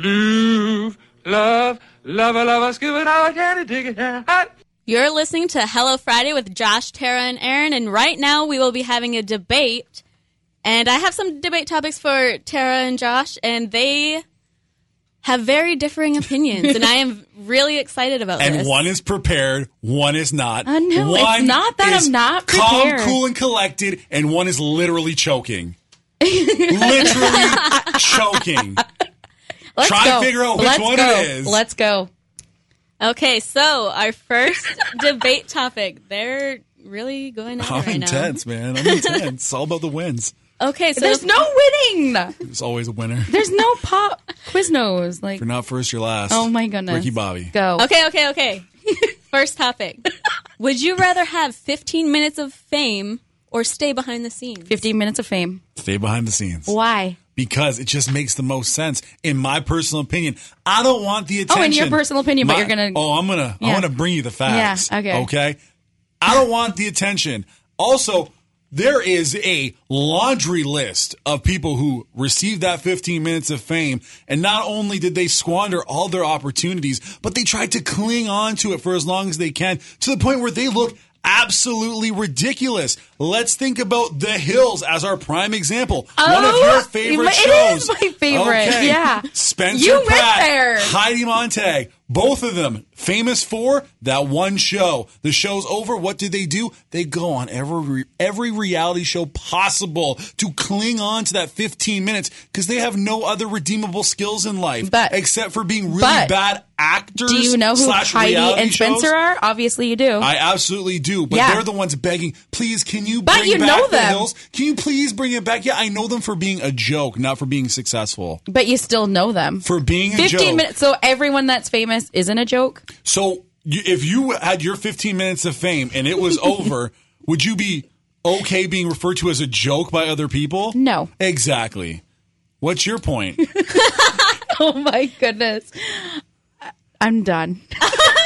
[SPEAKER 3] love, love, love, scoop it out, daddy, dig it down.
[SPEAKER 5] You're listening to Hello Friday with Josh, Tara, and Aaron, and right now we will be having a debate. And I have some debate topics for Tara and Josh, and they have very differing opinions, and I am really excited about
[SPEAKER 1] And
[SPEAKER 5] this.
[SPEAKER 1] one is prepared, one is not.
[SPEAKER 4] No, it's
[SPEAKER 1] One
[SPEAKER 4] not that
[SPEAKER 1] is
[SPEAKER 4] I'm not
[SPEAKER 1] calm,
[SPEAKER 4] prepared.
[SPEAKER 1] cool, and collected, and one is literally choking. Literally choking.
[SPEAKER 4] Let's
[SPEAKER 1] Try
[SPEAKER 4] go.
[SPEAKER 1] and figure out which
[SPEAKER 4] Let's
[SPEAKER 1] one
[SPEAKER 4] go.
[SPEAKER 1] it is.
[SPEAKER 4] Let's go.
[SPEAKER 5] Okay, so our first debate topic. They're really going at it
[SPEAKER 1] I'm
[SPEAKER 5] right
[SPEAKER 1] intense, man. I'm intense. It's all about the wins.
[SPEAKER 5] now. Okay, so
[SPEAKER 4] There's no winning.
[SPEAKER 1] There's always a winner.
[SPEAKER 4] There's no pop Quiznos. Like,
[SPEAKER 1] If you're not first, you're last.
[SPEAKER 4] oh my goodness.
[SPEAKER 1] Ricky Bobby.
[SPEAKER 4] Go.
[SPEAKER 5] Okay. First topic. Would you rather have 15 minutes of fame or stay behind the scenes?
[SPEAKER 4] 15 minutes of fame.
[SPEAKER 1] Stay behind the scenes.
[SPEAKER 4] Why?
[SPEAKER 1] Because it just makes the most sense, in my personal opinion. I don't want the attention.
[SPEAKER 4] Oh, in your personal opinion, but you're gonna-
[SPEAKER 1] Oh, I'm gonna bring you the facts.
[SPEAKER 4] Yeah, okay.
[SPEAKER 1] Okay. I don't want the attention. Also, there is a laundry list of people who received that 15 minutes of fame, and not only did they squander all their opportunities, but they tried to cling on to it for as long as they can, to the point where they look absolutely ridiculous. Let's think about The Hills as our prime example. One of your favorite
[SPEAKER 4] it
[SPEAKER 1] shows.
[SPEAKER 4] is my favorite,
[SPEAKER 1] Okay.
[SPEAKER 4] yeah.
[SPEAKER 1] Spencer
[SPEAKER 4] You went
[SPEAKER 1] Pratt,
[SPEAKER 4] there.
[SPEAKER 1] Heidi Montag, both of them famous for that one show. The show's over. What do? They go on every reality show possible to cling on to that 15 minutes because they have no other redeemable skills in life except for being really bad actors.
[SPEAKER 4] Do you know who
[SPEAKER 1] slash
[SPEAKER 4] Heidi
[SPEAKER 1] reality
[SPEAKER 4] and
[SPEAKER 1] shows.
[SPEAKER 4] Spencer are? Obviously you do.
[SPEAKER 1] I absolutely do, but
[SPEAKER 4] Yeah.
[SPEAKER 1] they're the ones begging, please, can you
[SPEAKER 4] But
[SPEAKER 1] bring
[SPEAKER 4] you
[SPEAKER 1] back
[SPEAKER 4] know
[SPEAKER 1] The
[SPEAKER 4] them.
[SPEAKER 1] Hills? Can you please bring it back? Yeah, I know them for being a joke, not for being successful.
[SPEAKER 4] But you still know them.
[SPEAKER 1] For being a
[SPEAKER 4] 15
[SPEAKER 1] joke.
[SPEAKER 4] minutes. So everyone that's famous isn't a joke?
[SPEAKER 1] So if you had your 15 minutes of fame and it was over, would you be okay being referred to as a joke by other people?
[SPEAKER 4] No.
[SPEAKER 1] Exactly. What's your point?
[SPEAKER 4] Oh my goodness. I'm done.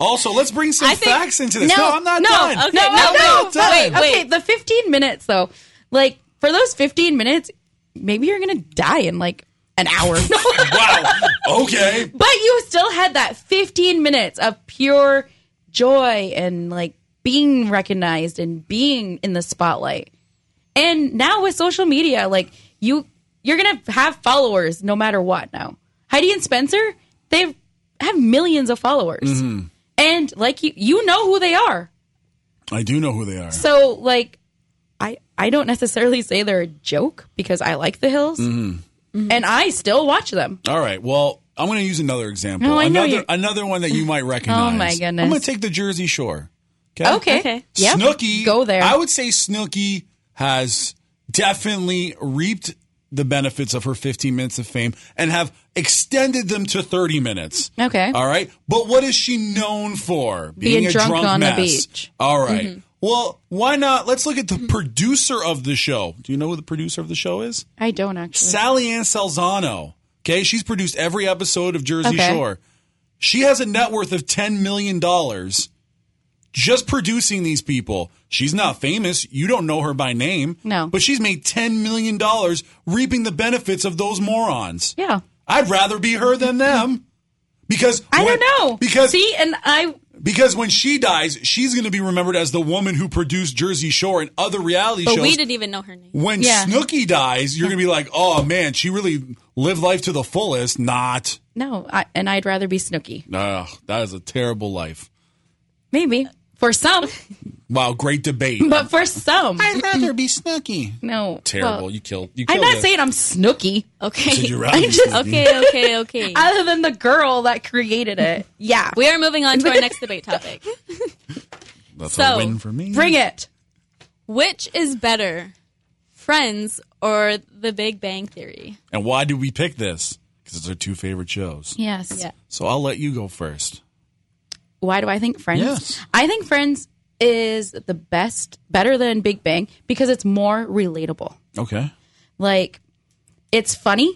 [SPEAKER 1] Also, let's bring some
[SPEAKER 5] I think-
[SPEAKER 1] facts into this. No, I'm not
[SPEAKER 4] no,
[SPEAKER 1] done.
[SPEAKER 5] Okay,
[SPEAKER 4] no,
[SPEAKER 5] no,
[SPEAKER 4] no,
[SPEAKER 5] no,
[SPEAKER 4] no.
[SPEAKER 5] wait,
[SPEAKER 4] Okay, the 15 minutes though. Like for those 15 minutes, maybe you're gonna die in like an hour.
[SPEAKER 1] Wow. Okay.
[SPEAKER 4] But you still had that 15 minutes of pure joy and like being recognized and being in the spotlight. And now with social media, like you're gonna have followers no matter what now. Heidi and Spencer, they have millions of followers.
[SPEAKER 1] Mm-hmm.
[SPEAKER 4] And like you know who they are.
[SPEAKER 1] I do know who they are.
[SPEAKER 4] So like I don't necessarily say they're a joke because I like the Hills.
[SPEAKER 1] Mm-hmm.
[SPEAKER 4] And I still watch them.
[SPEAKER 1] All right. Well, I'm going to use another example.
[SPEAKER 4] Oh, I know
[SPEAKER 1] Another one that you might recognize.
[SPEAKER 4] Oh, my goodness.
[SPEAKER 1] I'm going to take the Jersey Shore.
[SPEAKER 4] Okay. Yep.
[SPEAKER 1] Snooki.
[SPEAKER 4] Go there.
[SPEAKER 1] I would say Snooki has definitely reaped the benefits of her 15 minutes of fame and have extended them to 30 minutes.
[SPEAKER 4] Okay.
[SPEAKER 1] All right. But what is she known for? Being a drunk
[SPEAKER 4] on
[SPEAKER 1] mess.
[SPEAKER 4] the beach.
[SPEAKER 1] All right. Well, why not? Let's look at the producer of the show. Do you know who the producer of the show is?
[SPEAKER 4] I don't actually.
[SPEAKER 1] Sally Ann Salzano. Okay, she's produced every episode of Jersey
[SPEAKER 4] Okay.
[SPEAKER 1] Shore. She has a net worth of $10 million just producing these people. She's not famous. You don't know her by name.
[SPEAKER 4] No.
[SPEAKER 1] But she's made $10 million reaping the benefits of those morons.
[SPEAKER 4] Yeah.
[SPEAKER 1] I'd rather be her than them. Because
[SPEAKER 4] I don't know.
[SPEAKER 1] Because when she dies, she's going to be remembered as the woman who produced Jersey Shore and other reality
[SPEAKER 5] But
[SPEAKER 1] shows.
[SPEAKER 5] we didn't even know her name.
[SPEAKER 1] When
[SPEAKER 4] Yeah.
[SPEAKER 1] Snooki dies, you're going to be like, oh, man, she really lived life to the fullest. Not.
[SPEAKER 4] No, and I'd rather be Snooki.
[SPEAKER 1] Ugh, that is a terrible life.
[SPEAKER 4] Maybe. For some.
[SPEAKER 1] Wow, great debate.
[SPEAKER 4] But for some.
[SPEAKER 1] I'd rather be Snooki.
[SPEAKER 4] No.
[SPEAKER 1] Terrible.
[SPEAKER 4] well,
[SPEAKER 1] You killed
[SPEAKER 4] I'm not
[SPEAKER 1] it.
[SPEAKER 4] saying I'm Snooki.
[SPEAKER 5] Okay.
[SPEAKER 1] Said you'd rather be
[SPEAKER 4] just-
[SPEAKER 1] Snooki.
[SPEAKER 5] Okay.
[SPEAKER 4] Other than the girl that created it. Yeah.
[SPEAKER 5] We are moving on to our next debate topic.
[SPEAKER 1] That's
[SPEAKER 5] So,
[SPEAKER 1] a win for me.
[SPEAKER 4] Bring it.
[SPEAKER 5] Which is better, Friends or The Big Bang Theory?
[SPEAKER 1] And why did we pick this? Because it's our two favorite shows.
[SPEAKER 4] Yes.
[SPEAKER 5] Yeah.
[SPEAKER 1] So I'll let you go first.
[SPEAKER 4] Why do I think Friends?
[SPEAKER 1] Yes.
[SPEAKER 4] I think Friends is the better than Big Bang because it's more relatable.
[SPEAKER 1] Okay.
[SPEAKER 4] Like, it's funny.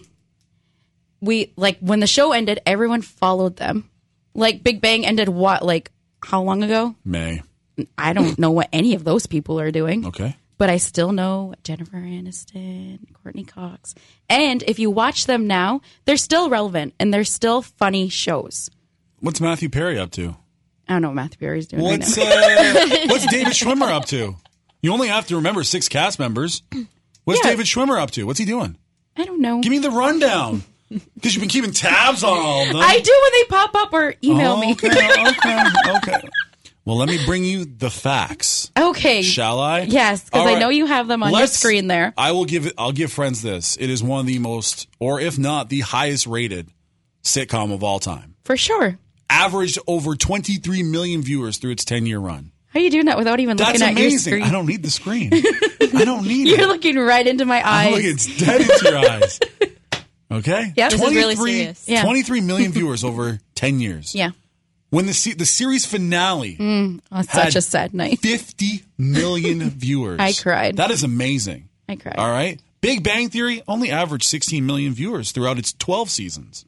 [SPEAKER 4] When the show ended, everyone followed them. Like, Big Bang ended what? Like, how long ago?
[SPEAKER 1] May.
[SPEAKER 4] I don't know what any of those people are doing.
[SPEAKER 1] Okay.
[SPEAKER 4] But I still know Jennifer Aniston, Courtney Cox. And if you watch them now, they're still relevant and they're still funny shows.
[SPEAKER 1] What's Matthew Perry up to?
[SPEAKER 4] I don't know what Matthew Perry's doing
[SPEAKER 1] What's
[SPEAKER 4] right now.
[SPEAKER 1] what's David Schwimmer up to? You only have to remember 6 cast members. What's
[SPEAKER 4] Yeah.
[SPEAKER 1] David Schwimmer up to? What's he doing?
[SPEAKER 4] I don't know.
[SPEAKER 1] Give me the rundown. Because you've been keeping tabs on all of them.
[SPEAKER 4] I do when they pop up or email me.
[SPEAKER 1] Okay. Well, let me bring you the facts.
[SPEAKER 4] Okay.
[SPEAKER 1] Shall I?
[SPEAKER 4] Yes, because
[SPEAKER 1] All
[SPEAKER 4] I
[SPEAKER 1] right.
[SPEAKER 4] know you have them on your
[SPEAKER 1] Let's-
[SPEAKER 4] screen there.
[SPEAKER 1] I'll give Friends this. It is one of the most, or if not the highest rated sitcom of all time.
[SPEAKER 4] For sure.
[SPEAKER 1] Averaged over 23 million viewers through its 10-year run.
[SPEAKER 4] How are you doing that without even
[SPEAKER 1] That's
[SPEAKER 4] looking at your
[SPEAKER 1] amazing.
[SPEAKER 4] screen?
[SPEAKER 1] I don't need the screen. I don't need it.
[SPEAKER 4] You're looking right into my eyes.
[SPEAKER 1] Look, it's dead into your eyes. Okay?
[SPEAKER 4] Yep. This
[SPEAKER 5] is really serious.
[SPEAKER 4] Yeah.
[SPEAKER 1] 23 million viewers over 10 years.
[SPEAKER 4] Yeah.
[SPEAKER 1] When the series finale
[SPEAKER 4] Oh, it's
[SPEAKER 1] had
[SPEAKER 4] such a sad night.
[SPEAKER 1] 50 million viewers.
[SPEAKER 4] I cried.
[SPEAKER 1] That is amazing.
[SPEAKER 4] I cried.
[SPEAKER 1] All right? Big Bang Theory only averaged 16 million viewers throughout its 12 seasons.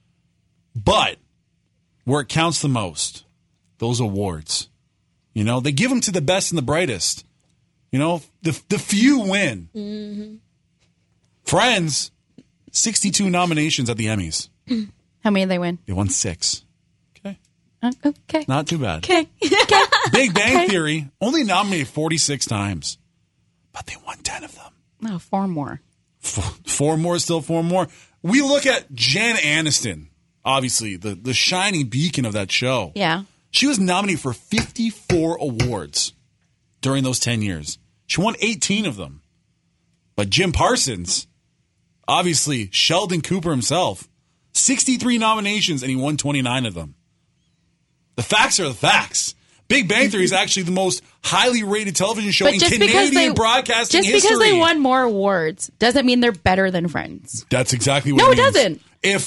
[SPEAKER 1] But where it counts the most, those awards. You know, they give them to the best and the brightest. You know, the few win.
[SPEAKER 4] Mm-hmm.
[SPEAKER 1] Friends, 62 nominations at the Emmys.
[SPEAKER 4] How many did they win?
[SPEAKER 1] They won 6. Okay.
[SPEAKER 4] Okay.
[SPEAKER 1] Not too bad.
[SPEAKER 4] Okay.
[SPEAKER 1] Big Bang Theory only nominated 46 times, but they won 10 of them.
[SPEAKER 4] No, 4 more.
[SPEAKER 1] 4 more, still 4 more. We look at Jen Aniston, obviously the shining beacon of that show.
[SPEAKER 4] Yeah.
[SPEAKER 1] She was nominated for 54 awards during those 10 years. She won 18 of them. But Jim Parsons, obviously Sheldon Cooper himself, 63 nominations and he won 29 of them. The facts are the facts. Big Bang Theory is actually the most highly rated television show in Canadian broadcasting history.
[SPEAKER 4] Just because they won more awards doesn't mean they're better than Friends.
[SPEAKER 1] That's exactly what
[SPEAKER 4] No,
[SPEAKER 1] it
[SPEAKER 4] it
[SPEAKER 1] means.
[SPEAKER 4] doesn't.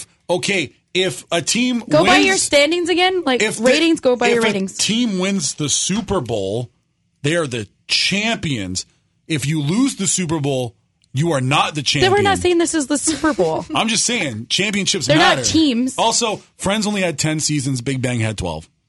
[SPEAKER 1] If a team
[SPEAKER 4] Go
[SPEAKER 1] wins,
[SPEAKER 4] by your standings again. Like ratings, go by your ratings.
[SPEAKER 1] If a team wins the Super Bowl, they are the champions. If you lose the Super Bowl, you are not the champion.
[SPEAKER 4] Then we're not saying this is the Super Bowl.
[SPEAKER 1] I'm just saying championships
[SPEAKER 4] They're
[SPEAKER 1] matter.
[SPEAKER 4] not teams.
[SPEAKER 1] Also, Friends only had 10 seasons. Big Bang had 12.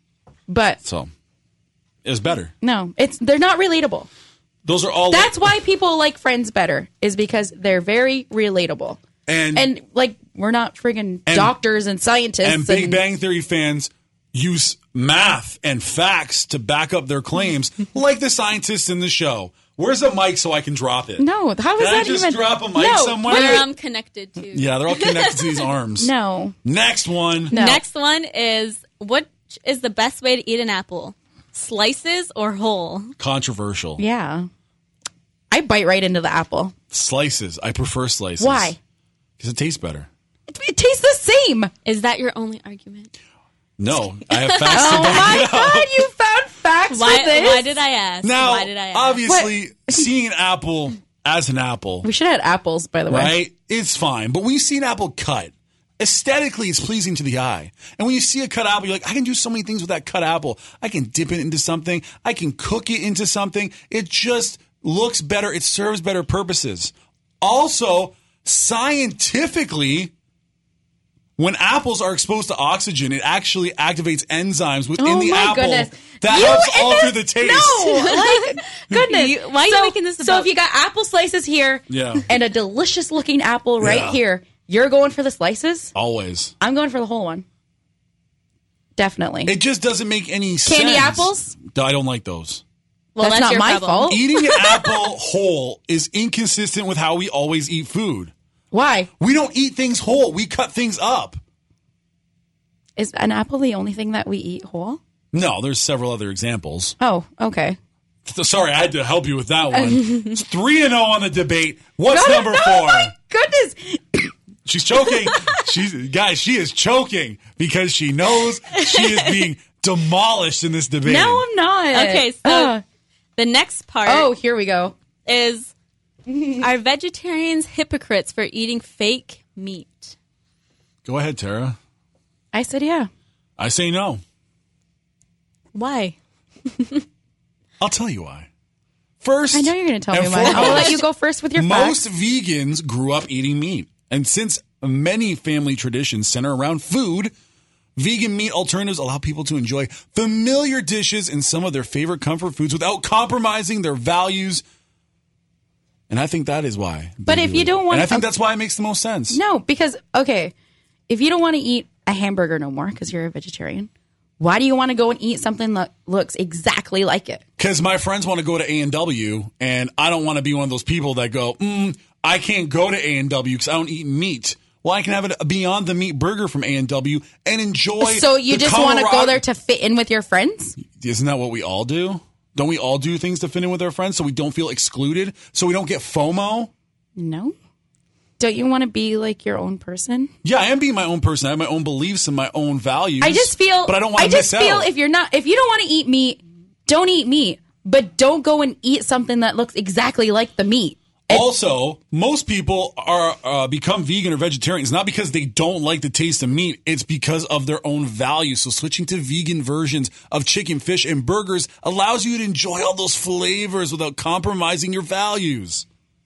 [SPEAKER 4] But
[SPEAKER 1] So it's better.
[SPEAKER 4] no, they're not relatable.
[SPEAKER 1] Those are all.
[SPEAKER 4] That's why people like Friends better, is because they're very relatable. And like, we're not friggin' doctors and scientists.
[SPEAKER 1] And Big Bang Theory fans use math and facts to back up their claims, like the scientists in the show. Where's the mic so I can drop it?
[SPEAKER 4] No, how is
[SPEAKER 1] Can
[SPEAKER 4] that
[SPEAKER 1] I just
[SPEAKER 4] even?
[SPEAKER 1] drop a mic
[SPEAKER 4] No,
[SPEAKER 1] somewhere?
[SPEAKER 5] Where I'm connected to.
[SPEAKER 1] Yeah, they're all connected to these arms.
[SPEAKER 4] No.
[SPEAKER 1] Next one.
[SPEAKER 4] No.
[SPEAKER 5] Next one is, what is the best way to eat an apple? Slices or whole?
[SPEAKER 1] Controversial.
[SPEAKER 4] Yeah. I bite right into the apple.
[SPEAKER 1] Slices. I prefer slices.
[SPEAKER 4] Why?
[SPEAKER 1] Because it tastes better.
[SPEAKER 4] It tastes the same.
[SPEAKER 5] Is that your only argument?
[SPEAKER 1] No, I have facts to
[SPEAKER 4] Oh
[SPEAKER 1] back
[SPEAKER 4] my
[SPEAKER 1] it up.
[SPEAKER 4] God, you found facts
[SPEAKER 5] Why,
[SPEAKER 4] for this?
[SPEAKER 5] why did I ask?
[SPEAKER 1] Now,
[SPEAKER 5] Why did I ask?
[SPEAKER 1] obviously, seeing an apple as an apple,
[SPEAKER 4] We should have had apples, by the way.
[SPEAKER 1] right, it's fine. But when you see an apple cut, aesthetically, it's pleasing to the eye. And when you see a cut apple, you're like, I can do so many things with that cut apple. I can dip it into something. I can cook it into something. It just looks better. It serves better purposes. Also, scientifically, when apples are exposed to oxygen, it actually activates enzymes within
[SPEAKER 4] Oh
[SPEAKER 1] the
[SPEAKER 4] my
[SPEAKER 1] apple
[SPEAKER 4] goodness.
[SPEAKER 1] that
[SPEAKER 4] You
[SPEAKER 1] helps
[SPEAKER 4] and
[SPEAKER 1] alter
[SPEAKER 4] this-
[SPEAKER 1] the taste.
[SPEAKER 4] No, like, goodness.
[SPEAKER 5] Why are you making this
[SPEAKER 4] So
[SPEAKER 5] about-
[SPEAKER 4] if you got apple slices here
[SPEAKER 1] Yeah.
[SPEAKER 4] and a delicious looking apple right
[SPEAKER 1] Yeah.
[SPEAKER 4] here, you're going for the slices?
[SPEAKER 1] Always.
[SPEAKER 4] I'm going for the whole one. Definitely.
[SPEAKER 1] It just doesn't make any sense.
[SPEAKER 4] Candy apples?
[SPEAKER 1] I don't like those.
[SPEAKER 5] Well,
[SPEAKER 4] That's not
[SPEAKER 5] your
[SPEAKER 4] my
[SPEAKER 5] problem.
[SPEAKER 4] fault.
[SPEAKER 1] Eating an apple whole is inconsistent with how we always eat food.
[SPEAKER 4] Why?
[SPEAKER 1] We don't eat things whole. We cut things up.
[SPEAKER 4] Is an apple the only thing that we eat whole?
[SPEAKER 1] No, there's several other examples.
[SPEAKER 4] Oh, okay.
[SPEAKER 1] Sorry, I had to help you with that one. It's 3-0 on the debate. What's
[SPEAKER 4] No,
[SPEAKER 1] number
[SPEAKER 4] no,
[SPEAKER 1] 4?
[SPEAKER 4] my goodness.
[SPEAKER 1] She's choking. She is choking because she knows she is being demolished in this debate.
[SPEAKER 4] No, I'm not.
[SPEAKER 5] Okay, so the next part
[SPEAKER 4] Oh, here we go.
[SPEAKER 5] is, are vegetarians hypocrites for eating fake meat?
[SPEAKER 1] Go ahead, Tara.
[SPEAKER 4] I said yeah.
[SPEAKER 1] I say no.
[SPEAKER 5] Why?
[SPEAKER 1] I'll tell you why. First,
[SPEAKER 4] I know you're going to tell
[SPEAKER 1] and
[SPEAKER 4] me why. I'll
[SPEAKER 1] foremost,
[SPEAKER 4] let you go first with your
[SPEAKER 1] most
[SPEAKER 4] facts.
[SPEAKER 1] vegans grew up eating meat. And since many family traditions center around food, vegan meat alternatives allow people to enjoy familiar dishes and some of their favorite comfort foods without compromising their values. And I think that is why.
[SPEAKER 4] But if you don't want
[SPEAKER 1] And I think
[SPEAKER 4] to-
[SPEAKER 1] that's why it makes the most sense.
[SPEAKER 4] No, because, okay, if you don't want to eat a hamburger no more because you're a vegetarian, why do you want to go and eat something that looks exactly like it?
[SPEAKER 1] Because my friends want to go to A&W, and I don't want to be one of those people that go, I can't go to A&W because I don't eat meat. Well, I can have a Beyond the Meat burger from A&W and enjoy.
[SPEAKER 4] So you
[SPEAKER 1] the
[SPEAKER 4] just want to go
[SPEAKER 1] camaraderie.
[SPEAKER 4] there to fit in with your friends?
[SPEAKER 1] Isn't that what we all do? Don't we all do things to fit in with our friends so we don't feel excluded, so we don't get FOMO?
[SPEAKER 4] No. Don't you want to be like your own person?
[SPEAKER 1] Yeah, I am being my own person. I have my own beliefs and my own values.
[SPEAKER 4] I just feel,
[SPEAKER 1] but I don't want to
[SPEAKER 4] just
[SPEAKER 1] miss
[SPEAKER 4] feel
[SPEAKER 1] out.
[SPEAKER 4] if you don't want to eat meat, don't eat meat. But don't go and eat something that looks exactly like the meat.
[SPEAKER 1] Also, most people are become vegan or vegetarians not because they don't like the taste of meat. It's because of their own values. So switching to vegan versions of chicken, fish, and burgers allows you to enjoy all those flavors without compromising your values.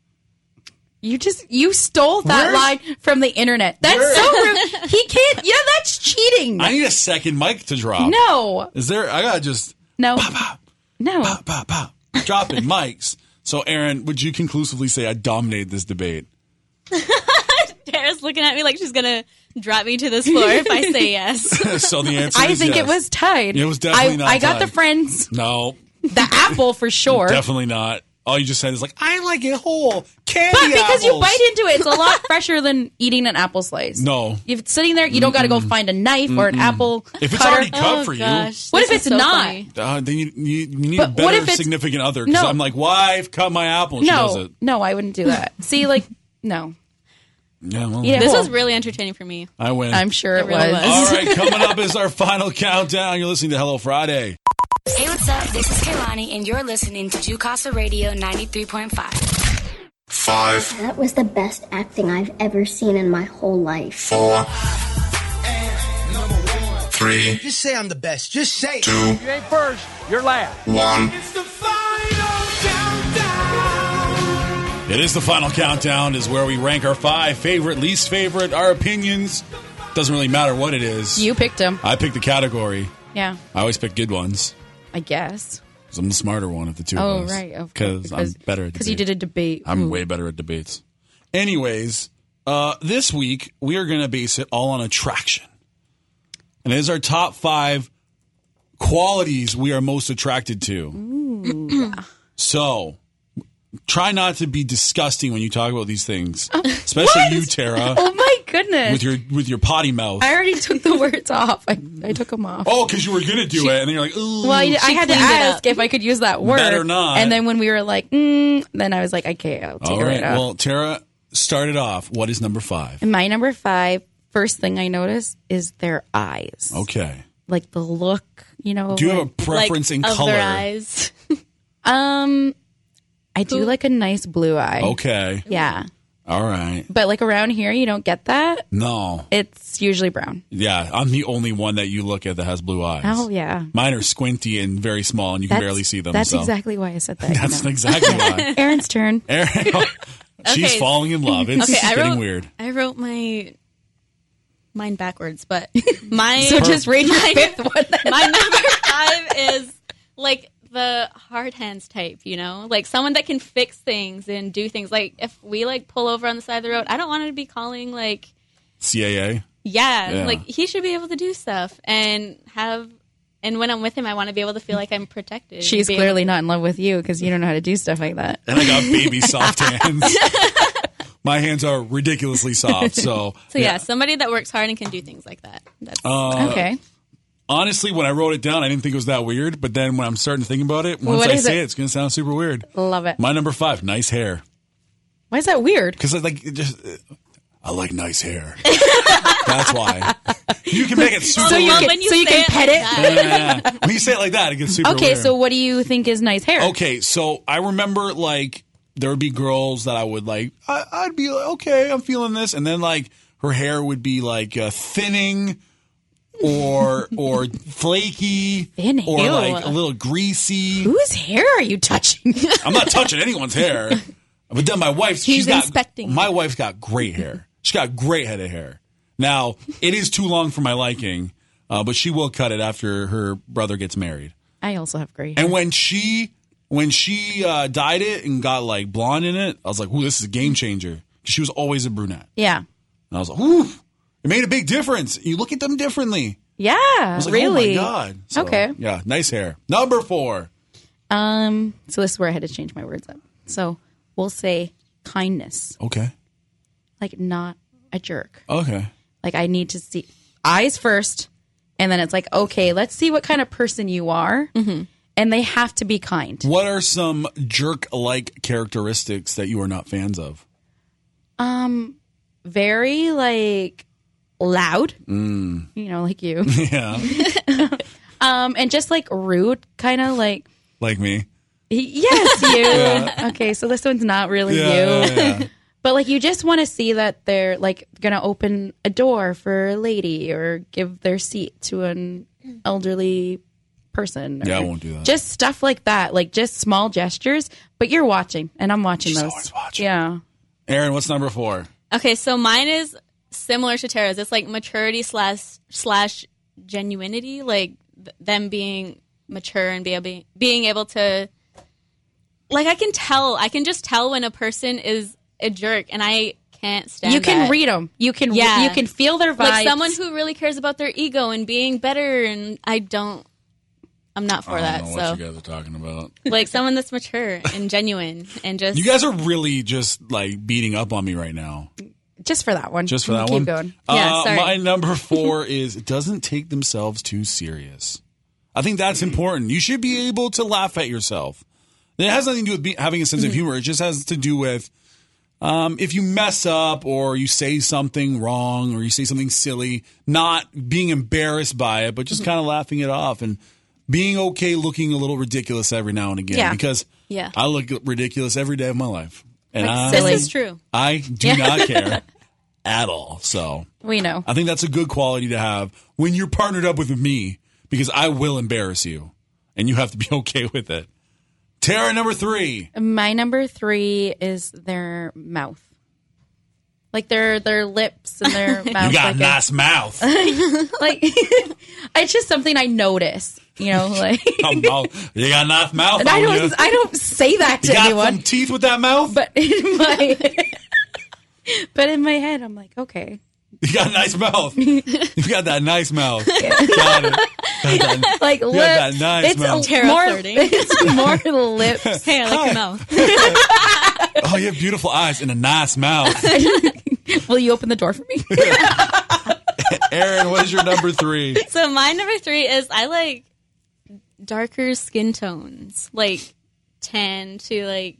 [SPEAKER 4] You stole that line from the internet. That's so rude. He can't. Yeah, that's cheating.
[SPEAKER 1] I need a second mic to drop.
[SPEAKER 4] No.
[SPEAKER 1] Is there? I gotta just
[SPEAKER 4] No.
[SPEAKER 1] pop, pop,
[SPEAKER 4] No.
[SPEAKER 1] pop, pop, pop. Dropping mics. So, Aaron, would you conclusively say I dominated this debate?
[SPEAKER 5] Tara's looking at me like she's going to drop me to this floor if I say yes.
[SPEAKER 1] So the answer
[SPEAKER 4] I
[SPEAKER 1] is
[SPEAKER 4] think
[SPEAKER 1] yes.
[SPEAKER 4] it was tied.
[SPEAKER 1] It was definitely not
[SPEAKER 4] I got
[SPEAKER 1] tied.
[SPEAKER 4] the friends,
[SPEAKER 1] No,
[SPEAKER 4] the apple for sure.
[SPEAKER 1] definitely not. All you just said is like, I like it whole. Candy
[SPEAKER 4] But because you
[SPEAKER 1] apples.
[SPEAKER 4] bite into it, it's a lot fresher than eating an apple slice.
[SPEAKER 1] No.
[SPEAKER 4] If it's sitting there, you don't got to go find a knife or an apple
[SPEAKER 1] If it's
[SPEAKER 4] cutter.
[SPEAKER 1] already cut for you,
[SPEAKER 5] gosh.
[SPEAKER 4] What
[SPEAKER 5] This
[SPEAKER 4] if
[SPEAKER 5] is
[SPEAKER 4] it's
[SPEAKER 5] so
[SPEAKER 4] not?
[SPEAKER 5] funny.
[SPEAKER 1] then you need
[SPEAKER 4] But
[SPEAKER 1] a
[SPEAKER 4] what
[SPEAKER 1] better
[SPEAKER 4] if it's-
[SPEAKER 1] significant other. Because
[SPEAKER 4] No.
[SPEAKER 1] I'm like, wife, cut my apple. And she does
[SPEAKER 4] No,
[SPEAKER 1] it.
[SPEAKER 4] no, I wouldn't do that. See, like, no.
[SPEAKER 1] Yeah, well,
[SPEAKER 4] Eat it
[SPEAKER 5] This
[SPEAKER 4] whole.
[SPEAKER 5] was really entertaining for me.
[SPEAKER 1] I win.
[SPEAKER 4] I'm sure it
[SPEAKER 5] really
[SPEAKER 4] was.
[SPEAKER 5] was.
[SPEAKER 1] All right, coming up is our final countdown. You're listening to Hello Friday.
[SPEAKER 10] Hey, what's up? This is Kaylani, and you're listening to Jukasa Radio 93.5.
[SPEAKER 6] 5,
[SPEAKER 11] That was the best acting I've ever seen in my whole life.
[SPEAKER 6] 4, 3,
[SPEAKER 3] Just say I'm the best. Just say it.
[SPEAKER 6] 2,
[SPEAKER 8] You ain't first, you're last.
[SPEAKER 6] 1.
[SPEAKER 3] It's the final countdown.
[SPEAKER 1] It is the final countdown, is where we rank our 5 favorite, least favorite, our opinions. Doesn't really matter what it is.
[SPEAKER 4] You picked him.
[SPEAKER 1] I picked the category.
[SPEAKER 4] Yeah,
[SPEAKER 1] I always pick good ones.
[SPEAKER 4] I guess.
[SPEAKER 1] Because I'm the smarter one of the two
[SPEAKER 4] Oh,
[SPEAKER 1] of us.
[SPEAKER 4] right. Okay.
[SPEAKER 1] Because I'm better at
[SPEAKER 4] Because you did a debate.
[SPEAKER 1] I'm way better at debates. Anyways, this week we are going to base it all on attraction. And it is our top 5 qualities we are most attracted to.
[SPEAKER 4] Ooh.
[SPEAKER 1] So, try not to be disgusting when you talk about these things. Especially you, Tara.
[SPEAKER 4] Oh, my goodness.
[SPEAKER 1] With your potty mouth.
[SPEAKER 4] I already took the words off. I took them off.
[SPEAKER 1] Oh, because you were going to do it. And then you're like, ooh.
[SPEAKER 4] Well, I had to ask if I could use that word.
[SPEAKER 1] Better not.
[SPEAKER 4] And then when we were like, then I was like, okay, I'll take
[SPEAKER 1] all
[SPEAKER 4] it
[SPEAKER 1] right.
[SPEAKER 4] right off.
[SPEAKER 1] Well, Tara, start it off. What is number 5?
[SPEAKER 4] And my number 5, first thing I notice is their eyes.
[SPEAKER 1] Okay.
[SPEAKER 4] Like the look, you know.
[SPEAKER 1] Do you have a preference in
[SPEAKER 5] of
[SPEAKER 1] color?
[SPEAKER 5] their eyes?
[SPEAKER 4] I do like a nice blue eye.
[SPEAKER 1] Okay.
[SPEAKER 4] Yeah.
[SPEAKER 1] All right.
[SPEAKER 4] But like around here, you don't get that.
[SPEAKER 1] No.
[SPEAKER 4] It's usually brown.
[SPEAKER 1] Yeah, I'm the only one that you look at that has blue eyes.
[SPEAKER 4] Oh, yeah.
[SPEAKER 1] Mine are squinty and very small, and you can barely see them.
[SPEAKER 4] That's
[SPEAKER 1] so.
[SPEAKER 4] exactly why I said that.
[SPEAKER 1] That's exactly why.
[SPEAKER 4] Aaron's turn.
[SPEAKER 1] Aaron, she's
[SPEAKER 5] Okay.
[SPEAKER 1] falling in love. It's getting weird.
[SPEAKER 5] I wrote mine backwards, but my
[SPEAKER 4] So just read your 5th one.
[SPEAKER 5] my number 5 is like the hard hands type, you know, like someone that can fix things and do things. Like if we like pull over on the side of the road, I don't want to be calling like
[SPEAKER 1] CAA.
[SPEAKER 5] Yeah, like he should be able to do stuff and when I'm with him, I want to be able to feel like I'm protected.
[SPEAKER 4] She's clearly not in love with you because you don't know how to do stuff like that.
[SPEAKER 1] And I got baby soft hands. My hands are ridiculously soft. So
[SPEAKER 5] yeah, somebody that works hard and can do things like that. That's
[SPEAKER 4] okay.
[SPEAKER 1] Honestly, when I wrote it down, I didn't think it was that weird. But then when I'm starting to think about it, once I say it, it's going to sound super weird.
[SPEAKER 4] Love it.
[SPEAKER 1] My number 5, nice hair.
[SPEAKER 4] Why is that weird?
[SPEAKER 1] Because I like nice hair. That's why. You can make it super
[SPEAKER 4] so you
[SPEAKER 1] weird.
[SPEAKER 4] can, so you can pet it?
[SPEAKER 1] Yeah. When you say it like that, it gets super weird.
[SPEAKER 4] Okay, so what do you think is nice hair?
[SPEAKER 1] Okay, so I remember like there would be girls that I would like. I'd be like, okay, I'm feeling this, and then like her hair would be like thinning, or flaky,
[SPEAKER 4] Thinning.
[SPEAKER 1] or
[SPEAKER 4] Ew.
[SPEAKER 1] like a little greasy.
[SPEAKER 4] Whose hair are you touching?
[SPEAKER 1] I'm not touching anyone's hair, but then my wife's.
[SPEAKER 5] He's inspecting.
[SPEAKER 1] My wife's got great hair. She's got great head of hair. Now it is too long for my liking, but she will cut it after her brother gets married.
[SPEAKER 4] I also have gray hair.
[SPEAKER 1] And when she dyed it and got like blonde in it, I was like, "Ooh, this is a game changer." Because she was always a brunette.
[SPEAKER 4] Yeah.
[SPEAKER 1] And I was like, "Ooh, it made a big difference." You look at them differently.
[SPEAKER 4] Yeah,
[SPEAKER 1] I was like,
[SPEAKER 4] really.
[SPEAKER 1] "Oh my god!" So,
[SPEAKER 4] Okay.
[SPEAKER 1] Yeah, nice hair. Number 4.
[SPEAKER 4] So this is where I had to change my words up. So we'll say kindness,
[SPEAKER 1] Okay.
[SPEAKER 4] like not a jerk.
[SPEAKER 1] Okay.
[SPEAKER 4] Like I need to see eyes first, and then it's like, okay, let's see what kind of person you are, and they have to be kind.
[SPEAKER 1] What are some jerk-like characteristics that you are not fans of?
[SPEAKER 4] Very like loud, you know, like you,
[SPEAKER 1] Yeah,
[SPEAKER 4] and just like rude, kind of like.
[SPEAKER 1] like me.
[SPEAKER 4] Yes, you. Okay, so this one's not really you.
[SPEAKER 1] Yeah.
[SPEAKER 4] But like you just want to see that they're like going to open a door for a lady or give their seat to an elderly person.
[SPEAKER 1] Yeah, I
[SPEAKER 4] or
[SPEAKER 1] won't do that.
[SPEAKER 4] Just stuff like that, like just small gestures, but you're watching and I'm watching
[SPEAKER 1] She's
[SPEAKER 4] those.
[SPEAKER 1] always watching.
[SPEAKER 4] Yeah.
[SPEAKER 1] Aaron, what's number 4?
[SPEAKER 5] Okay, so mine is similar to Tara's. It's like maturity slash genuinity, like them being mature and being able to, like I can just tell when a person is a jerk, and I can't stand.
[SPEAKER 4] You can
[SPEAKER 5] that.
[SPEAKER 4] read them. You can feel their vibes.
[SPEAKER 5] Like someone who really cares about their ego and being better, and I'm not for that.
[SPEAKER 1] I don't know
[SPEAKER 5] So
[SPEAKER 1] what you guys are talking about.
[SPEAKER 5] like someone that's mature and genuine and just
[SPEAKER 1] You guys are really just like beating up on me right now.
[SPEAKER 4] just for that one.
[SPEAKER 1] Just for that
[SPEAKER 4] Keep
[SPEAKER 1] one?
[SPEAKER 4] going.
[SPEAKER 5] Yeah, sorry.
[SPEAKER 1] My number 4 is it doesn't take themselves too serious. I think that's important. You should be able to laugh at yourself. It has nothing to do with having a sense of humor. It just has to do with if you mess up or you say something wrong or you say something silly, not being embarrassed by it, but just kind of laughing it off and being okay looking a little ridiculous every now and again.
[SPEAKER 4] Yeah.
[SPEAKER 1] Because
[SPEAKER 5] Yeah.
[SPEAKER 1] I look ridiculous every day of my life. And
[SPEAKER 5] this is true.
[SPEAKER 1] I do not care at all. So
[SPEAKER 4] We know.
[SPEAKER 1] I think that's a good quality to have when you're partnered up with me, because I will embarrass you and you have to be okay with it. Tara, number 3.
[SPEAKER 4] My number 3 is their mouth. Like their lips and their mouth.
[SPEAKER 1] You got
[SPEAKER 4] like
[SPEAKER 1] a nice mouth.
[SPEAKER 4] like it's just something I notice. You know, like
[SPEAKER 1] You got a nice mouth.
[SPEAKER 4] and
[SPEAKER 1] on you.
[SPEAKER 4] I don't say that to
[SPEAKER 1] You got
[SPEAKER 4] anyone.
[SPEAKER 1] some teeth with that mouth.
[SPEAKER 4] But in my head, I'm like, okay.
[SPEAKER 1] You got a nice mouth. You got that nice mouth. Got it.
[SPEAKER 4] Like
[SPEAKER 1] You
[SPEAKER 4] lip,
[SPEAKER 1] got that nice
[SPEAKER 4] it's
[SPEAKER 1] mouth.
[SPEAKER 5] Tara
[SPEAKER 4] more,
[SPEAKER 5] flirting.
[SPEAKER 4] it's more lips.
[SPEAKER 5] Hey, I like your mouth.
[SPEAKER 1] Oh, you have beautiful eyes and a nice mouth.
[SPEAKER 4] Will you open the door for me?
[SPEAKER 1] Aaron, what is your number 3?
[SPEAKER 5] So my number 3 is I like darker skin tones, like tan to like,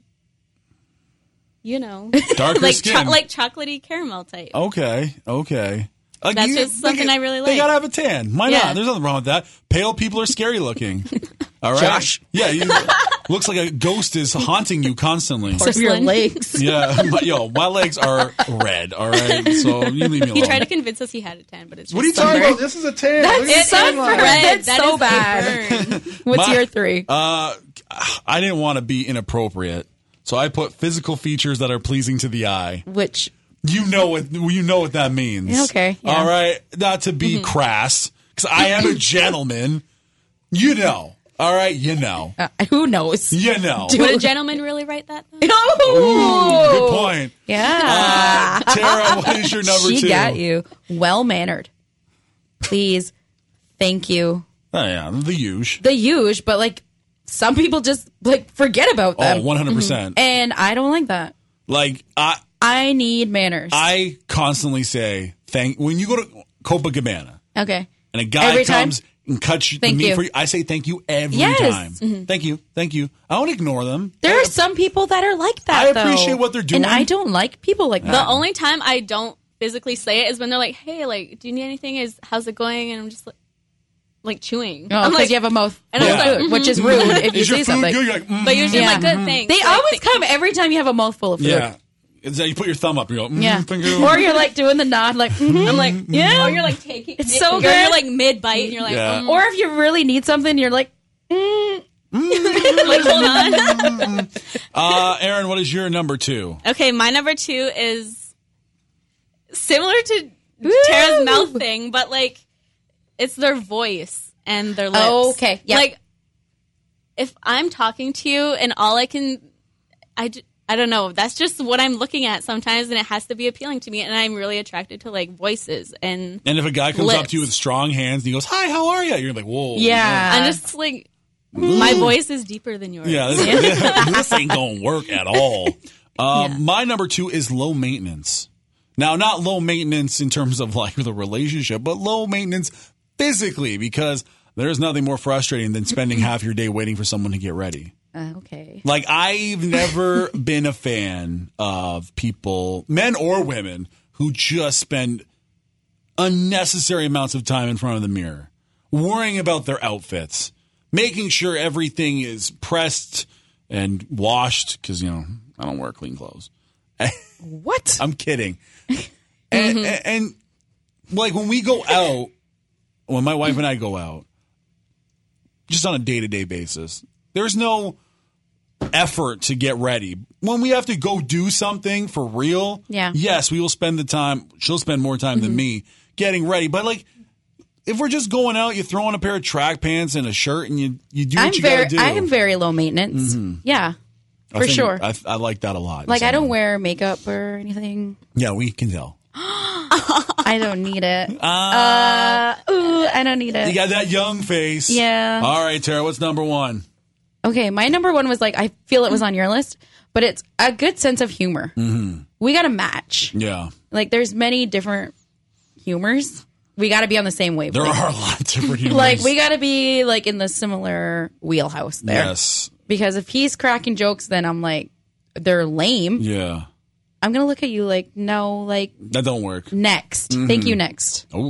[SPEAKER 5] you know,
[SPEAKER 1] Darker
[SPEAKER 5] like
[SPEAKER 1] skin.
[SPEAKER 5] like chocolatey caramel type.
[SPEAKER 1] Okay. Like
[SPEAKER 5] That's just something I really
[SPEAKER 1] They
[SPEAKER 5] like.
[SPEAKER 1] gotta have a tan. Why
[SPEAKER 5] Yeah.
[SPEAKER 1] not? There's nothing wrong with that. Pale people are scary looking. All right.
[SPEAKER 4] Josh.
[SPEAKER 1] Yeah. Looks like a ghost is haunting you constantly.
[SPEAKER 4] Except for your legs.
[SPEAKER 1] Yeah. My legs are red. All right. So you leave me alone.
[SPEAKER 5] He tried to convince us he had a tan, but it's just
[SPEAKER 1] What are you talking
[SPEAKER 5] sunburn.
[SPEAKER 1] about? This is a tan.
[SPEAKER 4] That's
[SPEAKER 1] Look at the tan line.
[SPEAKER 5] red.
[SPEAKER 4] That's
[SPEAKER 5] That
[SPEAKER 4] so
[SPEAKER 5] is a
[SPEAKER 4] bad.
[SPEAKER 5] burn.
[SPEAKER 4] What's
[SPEAKER 1] My-
[SPEAKER 4] your 3?
[SPEAKER 1] I didn't want to be inappropriate, so I put physical features that are pleasing to the eye.
[SPEAKER 4] Which
[SPEAKER 1] You know what that means.
[SPEAKER 4] Okay, yeah.
[SPEAKER 1] All right. Not to be crass, because I am a gentleman. You know. All right. You know.
[SPEAKER 4] who knows?
[SPEAKER 1] You know.
[SPEAKER 5] Would a gentleman really write that? Though?
[SPEAKER 4] Oh,
[SPEAKER 1] Good point.
[SPEAKER 4] yeah.
[SPEAKER 1] Tara, what is your number 2?
[SPEAKER 4] She got you. Well mannered. Please. Thank you.
[SPEAKER 1] Oh yeah, the huge.
[SPEAKER 4] The huge, but like some people just like forget about
[SPEAKER 1] Oh,
[SPEAKER 4] them.
[SPEAKER 1] 100%.
[SPEAKER 4] And I don't like that.
[SPEAKER 1] Like
[SPEAKER 4] I need manners.
[SPEAKER 1] I constantly say when you go to Copacabana
[SPEAKER 4] Okay.
[SPEAKER 1] and a guy
[SPEAKER 4] Every time?
[SPEAKER 1] comes and cuts the
[SPEAKER 4] Thank
[SPEAKER 1] meat
[SPEAKER 4] you.
[SPEAKER 1] for you, I say thank you every
[SPEAKER 4] Yes.
[SPEAKER 1] time.
[SPEAKER 4] Mhm.
[SPEAKER 1] Thank you. I don't ignore them.
[SPEAKER 4] There are some people that are like that.
[SPEAKER 1] I
[SPEAKER 4] though.
[SPEAKER 1] appreciate what they're doing.
[SPEAKER 4] And I don't like people like
[SPEAKER 5] The
[SPEAKER 4] that.
[SPEAKER 5] only time I don't physically say it is when they're like, "Hey, like, do you need anything? How's it going?" And I'm just like chewing.
[SPEAKER 4] Oh,
[SPEAKER 5] I'm
[SPEAKER 4] because
[SPEAKER 5] like,
[SPEAKER 4] you have a mouth
[SPEAKER 5] and
[SPEAKER 4] full
[SPEAKER 5] I'm
[SPEAKER 4] of
[SPEAKER 5] like,
[SPEAKER 4] food, which is rude if you
[SPEAKER 1] Is your
[SPEAKER 4] say
[SPEAKER 1] food
[SPEAKER 4] something.
[SPEAKER 1] good? You're like,
[SPEAKER 5] but usually I'm like,
[SPEAKER 4] Yeah.
[SPEAKER 5] "Good, thanks."
[SPEAKER 4] They
[SPEAKER 5] Like,
[SPEAKER 4] always come every time you have a mouthful of food.
[SPEAKER 1] yeah. It's that you put your thumb up. You go,
[SPEAKER 4] Yeah.
[SPEAKER 1] thank you.
[SPEAKER 4] Or you're like doing the nod, like,
[SPEAKER 5] I'm like,
[SPEAKER 4] yeah.
[SPEAKER 5] Or you're like taking.
[SPEAKER 4] It's so
[SPEAKER 5] You're
[SPEAKER 4] good.
[SPEAKER 5] like mid bite, and you're like,
[SPEAKER 1] Yeah.
[SPEAKER 5] mm.
[SPEAKER 4] Or if you really need something, you're like,
[SPEAKER 5] like hold on.
[SPEAKER 1] Aaron, what is your number 2?
[SPEAKER 5] Okay, my number 2 is similar to Tara's mouth thing, but like it's their voice and their lips.
[SPEAKER 4] Oh, okay, yeah.
[SPEAKER 5] Like if I'm talking to you and all I can, I don't know. That's just what I'm looking at sometimes, and it has to be appealing to me. And I'm really attracted to like voices and.
[SPEAKER 1] And if a guy comes up
[SPEAKER 5] lips.
[SPEAKER 1] to you with strong hands and he goes, "Hi, how are you?" You're like, "Whoa."
[SPEAKER 4] yeah.
[SPEAKER 5] I'm just like, my voice is deeper than yours.
[SPEAKER 1] Yeah, this ain't gonna work at all. My number 2 is low maintenance. Now, not low maintenance in terms of like the relationship, but low maintenance physically, because there's nothing more frustrating than spending half your day waiting for someone to get ready.
[SPEAKER 4] Okay.
[SPEAKER 1] Like, I've never been a fan of people, men or women, who just spend unnecessary amounts of time in front of the mirror, worrying about their outfits, making sure everything is pressed and washed, because, I don't wear clean clothes.
[SPEAKER 4] What?
[SPEAKER 1] I'm kidding. And like when we go out, when my wife and I go out, just on a day-to-day basis, there's no effort to get ready. When we have to go do something for real, yes, we will spend the time. She'll spend more time than me getting ready. But like, if we're just going out, you throw on a pair of track pants and a shirt, and you do what you got to do.
[SPEAKER 4] I am very low maintenance. Yeah, for sure.
[SPEAKER 1] I like that a lot.
[SPEAKER 4] Like I don't wear makeup or anything.
[SPEAKER 1] Yeah, we can tell.
[SPEAKER 4] I don't need it. I don't need it.
[SPEAKER 1] You got that young face.
[SPEAKER 4] Yeah.
[SPEAKER 1] All right, Tara, what's number 1?
[SPEAKER 4] Okay, my number 1 was like, I feel it was on your list, but it's a good sense of humor. Mm-hmm. We got to match.
[SPEAKER 1] Yeah.
[SPEAKER 4] Like, there's many different humors. We got to be on the same wavelength.
[SPEAKER 1] There are a lot of different humors.
[SPEAKER 4] Like, we got to be like in the similar wheelhouse there.
[SPEAKER 1] Yes.
[SPEAKER 4] Because if he's cracking jokes, then I'm like, they're lame.
[SPEAKER 1] Yeah.
[SPEAKER 4] I'm going to look at you like, no, like,
[SPEAKER 1] That don't work.
[SPEAKER 4] next. Thank you, next.
[SPEAKER 1] Oh,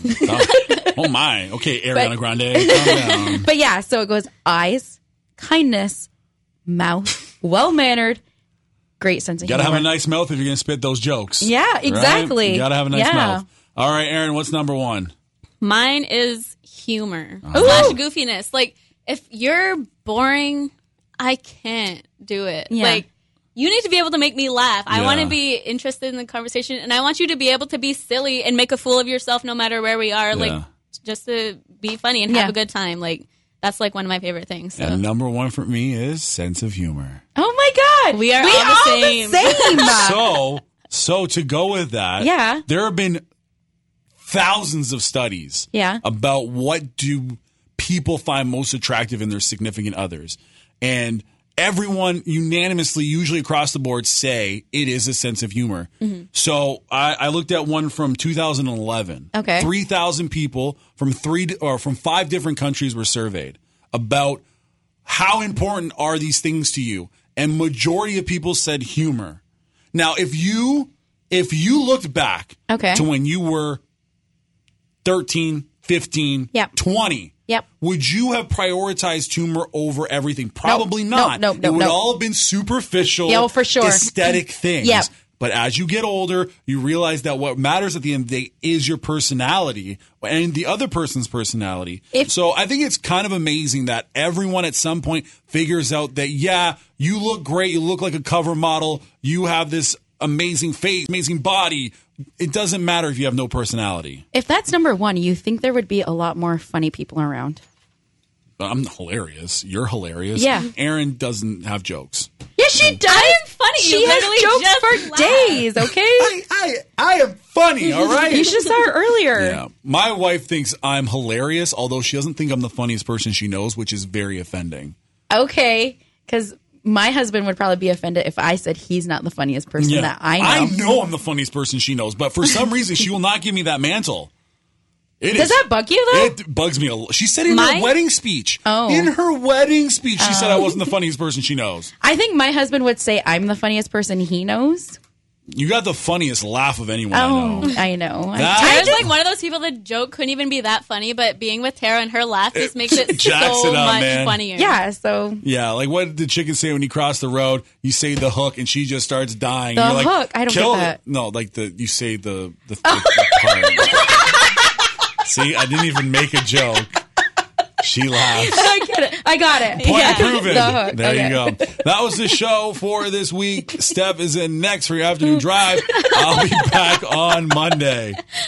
[SPEAKER 1] oh my. Okay, Ariana Grande, calm down.
[SPEAKER 4] But yeah, so it goes eyes, kindness, mouth, well-mannered, great sense of
[SPEAKER 1] You gotta
[SPEAKER 4] humor.
[SPEAKER 1] have a nice mouth if you're gonna spit those jokes.
[SPEAKER 4] Yeah, exactly.
[SPEAKER 1] Right? You gotta have a nice
[SPEAKER 4] Yeah.
[SPEAKER 1] mouth. All right, Aaron, what's number 1?
[SPEAKER 5] Mine is humor
[SPEAKER 1] Oh.
[SPEAKER 5] slash goofiness. Like if you're boring, I can't do it.
[SPEAKER 4] Yeah.
[SPEAKER 5] Like you need to be able to make me laugh. I
[SPEAKER 1] Yeah.
[SPEAKER 5] want to be interested in the conversation, and I want you to be able to be silly and make a fool of yourself no matter where we are, like just to be funny and have a good time. Like that's like one of my favorite things. So.
[SPEAKER 1] And number one for me is sense of humor.
[SPEAKER 4] Oh my God.
[SPEAKER 5] We are all the same.
[SPEAKER 1] So to go with that,
[SPEAKER 4] Yeah.
[SPEAKER 1] there have been thousands of studies about what do people find most attractive in their significant others. And everyone unanimously, usually across the board, say it is a sense of humor. So I looked at one from 2011.
[SPEAKER 4] Okay.
[SPEAKER 1] 3,000 people from 5 different countries were surveyed about how important are these things to you. And majority of people said humor. Now, if you looked back to when you were 13, 15, 20, would you have prioritized humor over everything? Probably not.
[SPEAKER 4] No,
[SPEAKER 1] it would all have been superficial,
[SPEAKER 4] for sure.
[SPEAKER 1] aesthetic things.
[SPEAKER 4] Yep.
[SPEAKER 1] But as you get older, you realize that what matters at the end of the day is your personality and the other person's personality. So I think it's kind of amazing that everyone at some point figures out that, you look great. You look like a cover model. You have this amazing face, amazing body. It doesn't matter if you have no personality.
[SPEAKER 4] If that's number one, you think there would be a lot more funny people around.
[SPEAKER 1] I'm hilarious. You're hilarious.
[SPEAKER 4] Yeah.
[SPEAKER 1] Aaron doesn't have jokes.
[SPEAKER 4] Yes, she does.
[SPEAKER 5] I am funny.
[SPEAKER 4] She
[SPEAKER 5] You
[SPEAKER 4] has
[SPEAKER 5] literally
[SPEAKER 4] jokes
[SPEAKER 5] just
[SPEAKER 4] for
[SPEAKER 5] laughed.
[SPEAKER 4] days, okay?
[SPEAKER 1] I am funny, all right?
[SPEAKER 4] You should have saw her earlier.
[SPEAKER 1] Yeah. My wife thinks I'm hilarious, although she doesn't think I'm the funniest person she knows, which is very offending.
[SPEAKER 4] Okay, because my husband would probably be offended if I said he's not the funniest person that I know.
[SPEAKER 1] I know I'm the funniest person she knows, but for some reason she will not give me that mantle.
[SPEAKER 4] Does that bug you, though?
[SPEAKER 1] It bugs me a lot. She said in her wedding speech.
[SPEAKER 4] Oh.
[SPEAKER 1] In her wedding speech, she said I wasn't the funniest person she knows.
[SPEAKER 4] I think my husband would say I'm the funniest person he knows.
[SPEAKER 1] You got the funniest laugh of anyone I know.
[SPEAKER 4] I know.
[SPEAKER 5] Tara's like one of those people that joke couldn't even be that funny, but being with Tara and her laugh just makes it
[SPEAKER 1] jacks
[SPEAKER 5] so
[SPEAKER 1] it up,
[SPEAKER 5] much
[SPEAKER 1] man.
[SPEAKER 5] funnier.
[SPEAKER 4] Yeah, so.
[SPEAKER 1] Yeah, like what did the chicken say when you cross the road? You say the hook and she just starts dying.
[SPEAKER 4] The
[SPEAKER 1] You're like,
[SPEAKER 4] hook? I don't
[SPEAKER 1] kill
[SPEAKER 4] get that.
[SPEAKER 1] it. No, like you say the part. See, I didn't even make a joke. She laughs.
[SPEAKER 4] I get it. I got it.
[SPEAKER 1] Point proven.
[SPEAKER 4] The hook.
[SPEAKER 1] There
[SPEAKER 4] Okay.
[SPEAKER 1] you go. That was the show for this week. Steph is in next for your afternoon drive. I'll be back on Monday.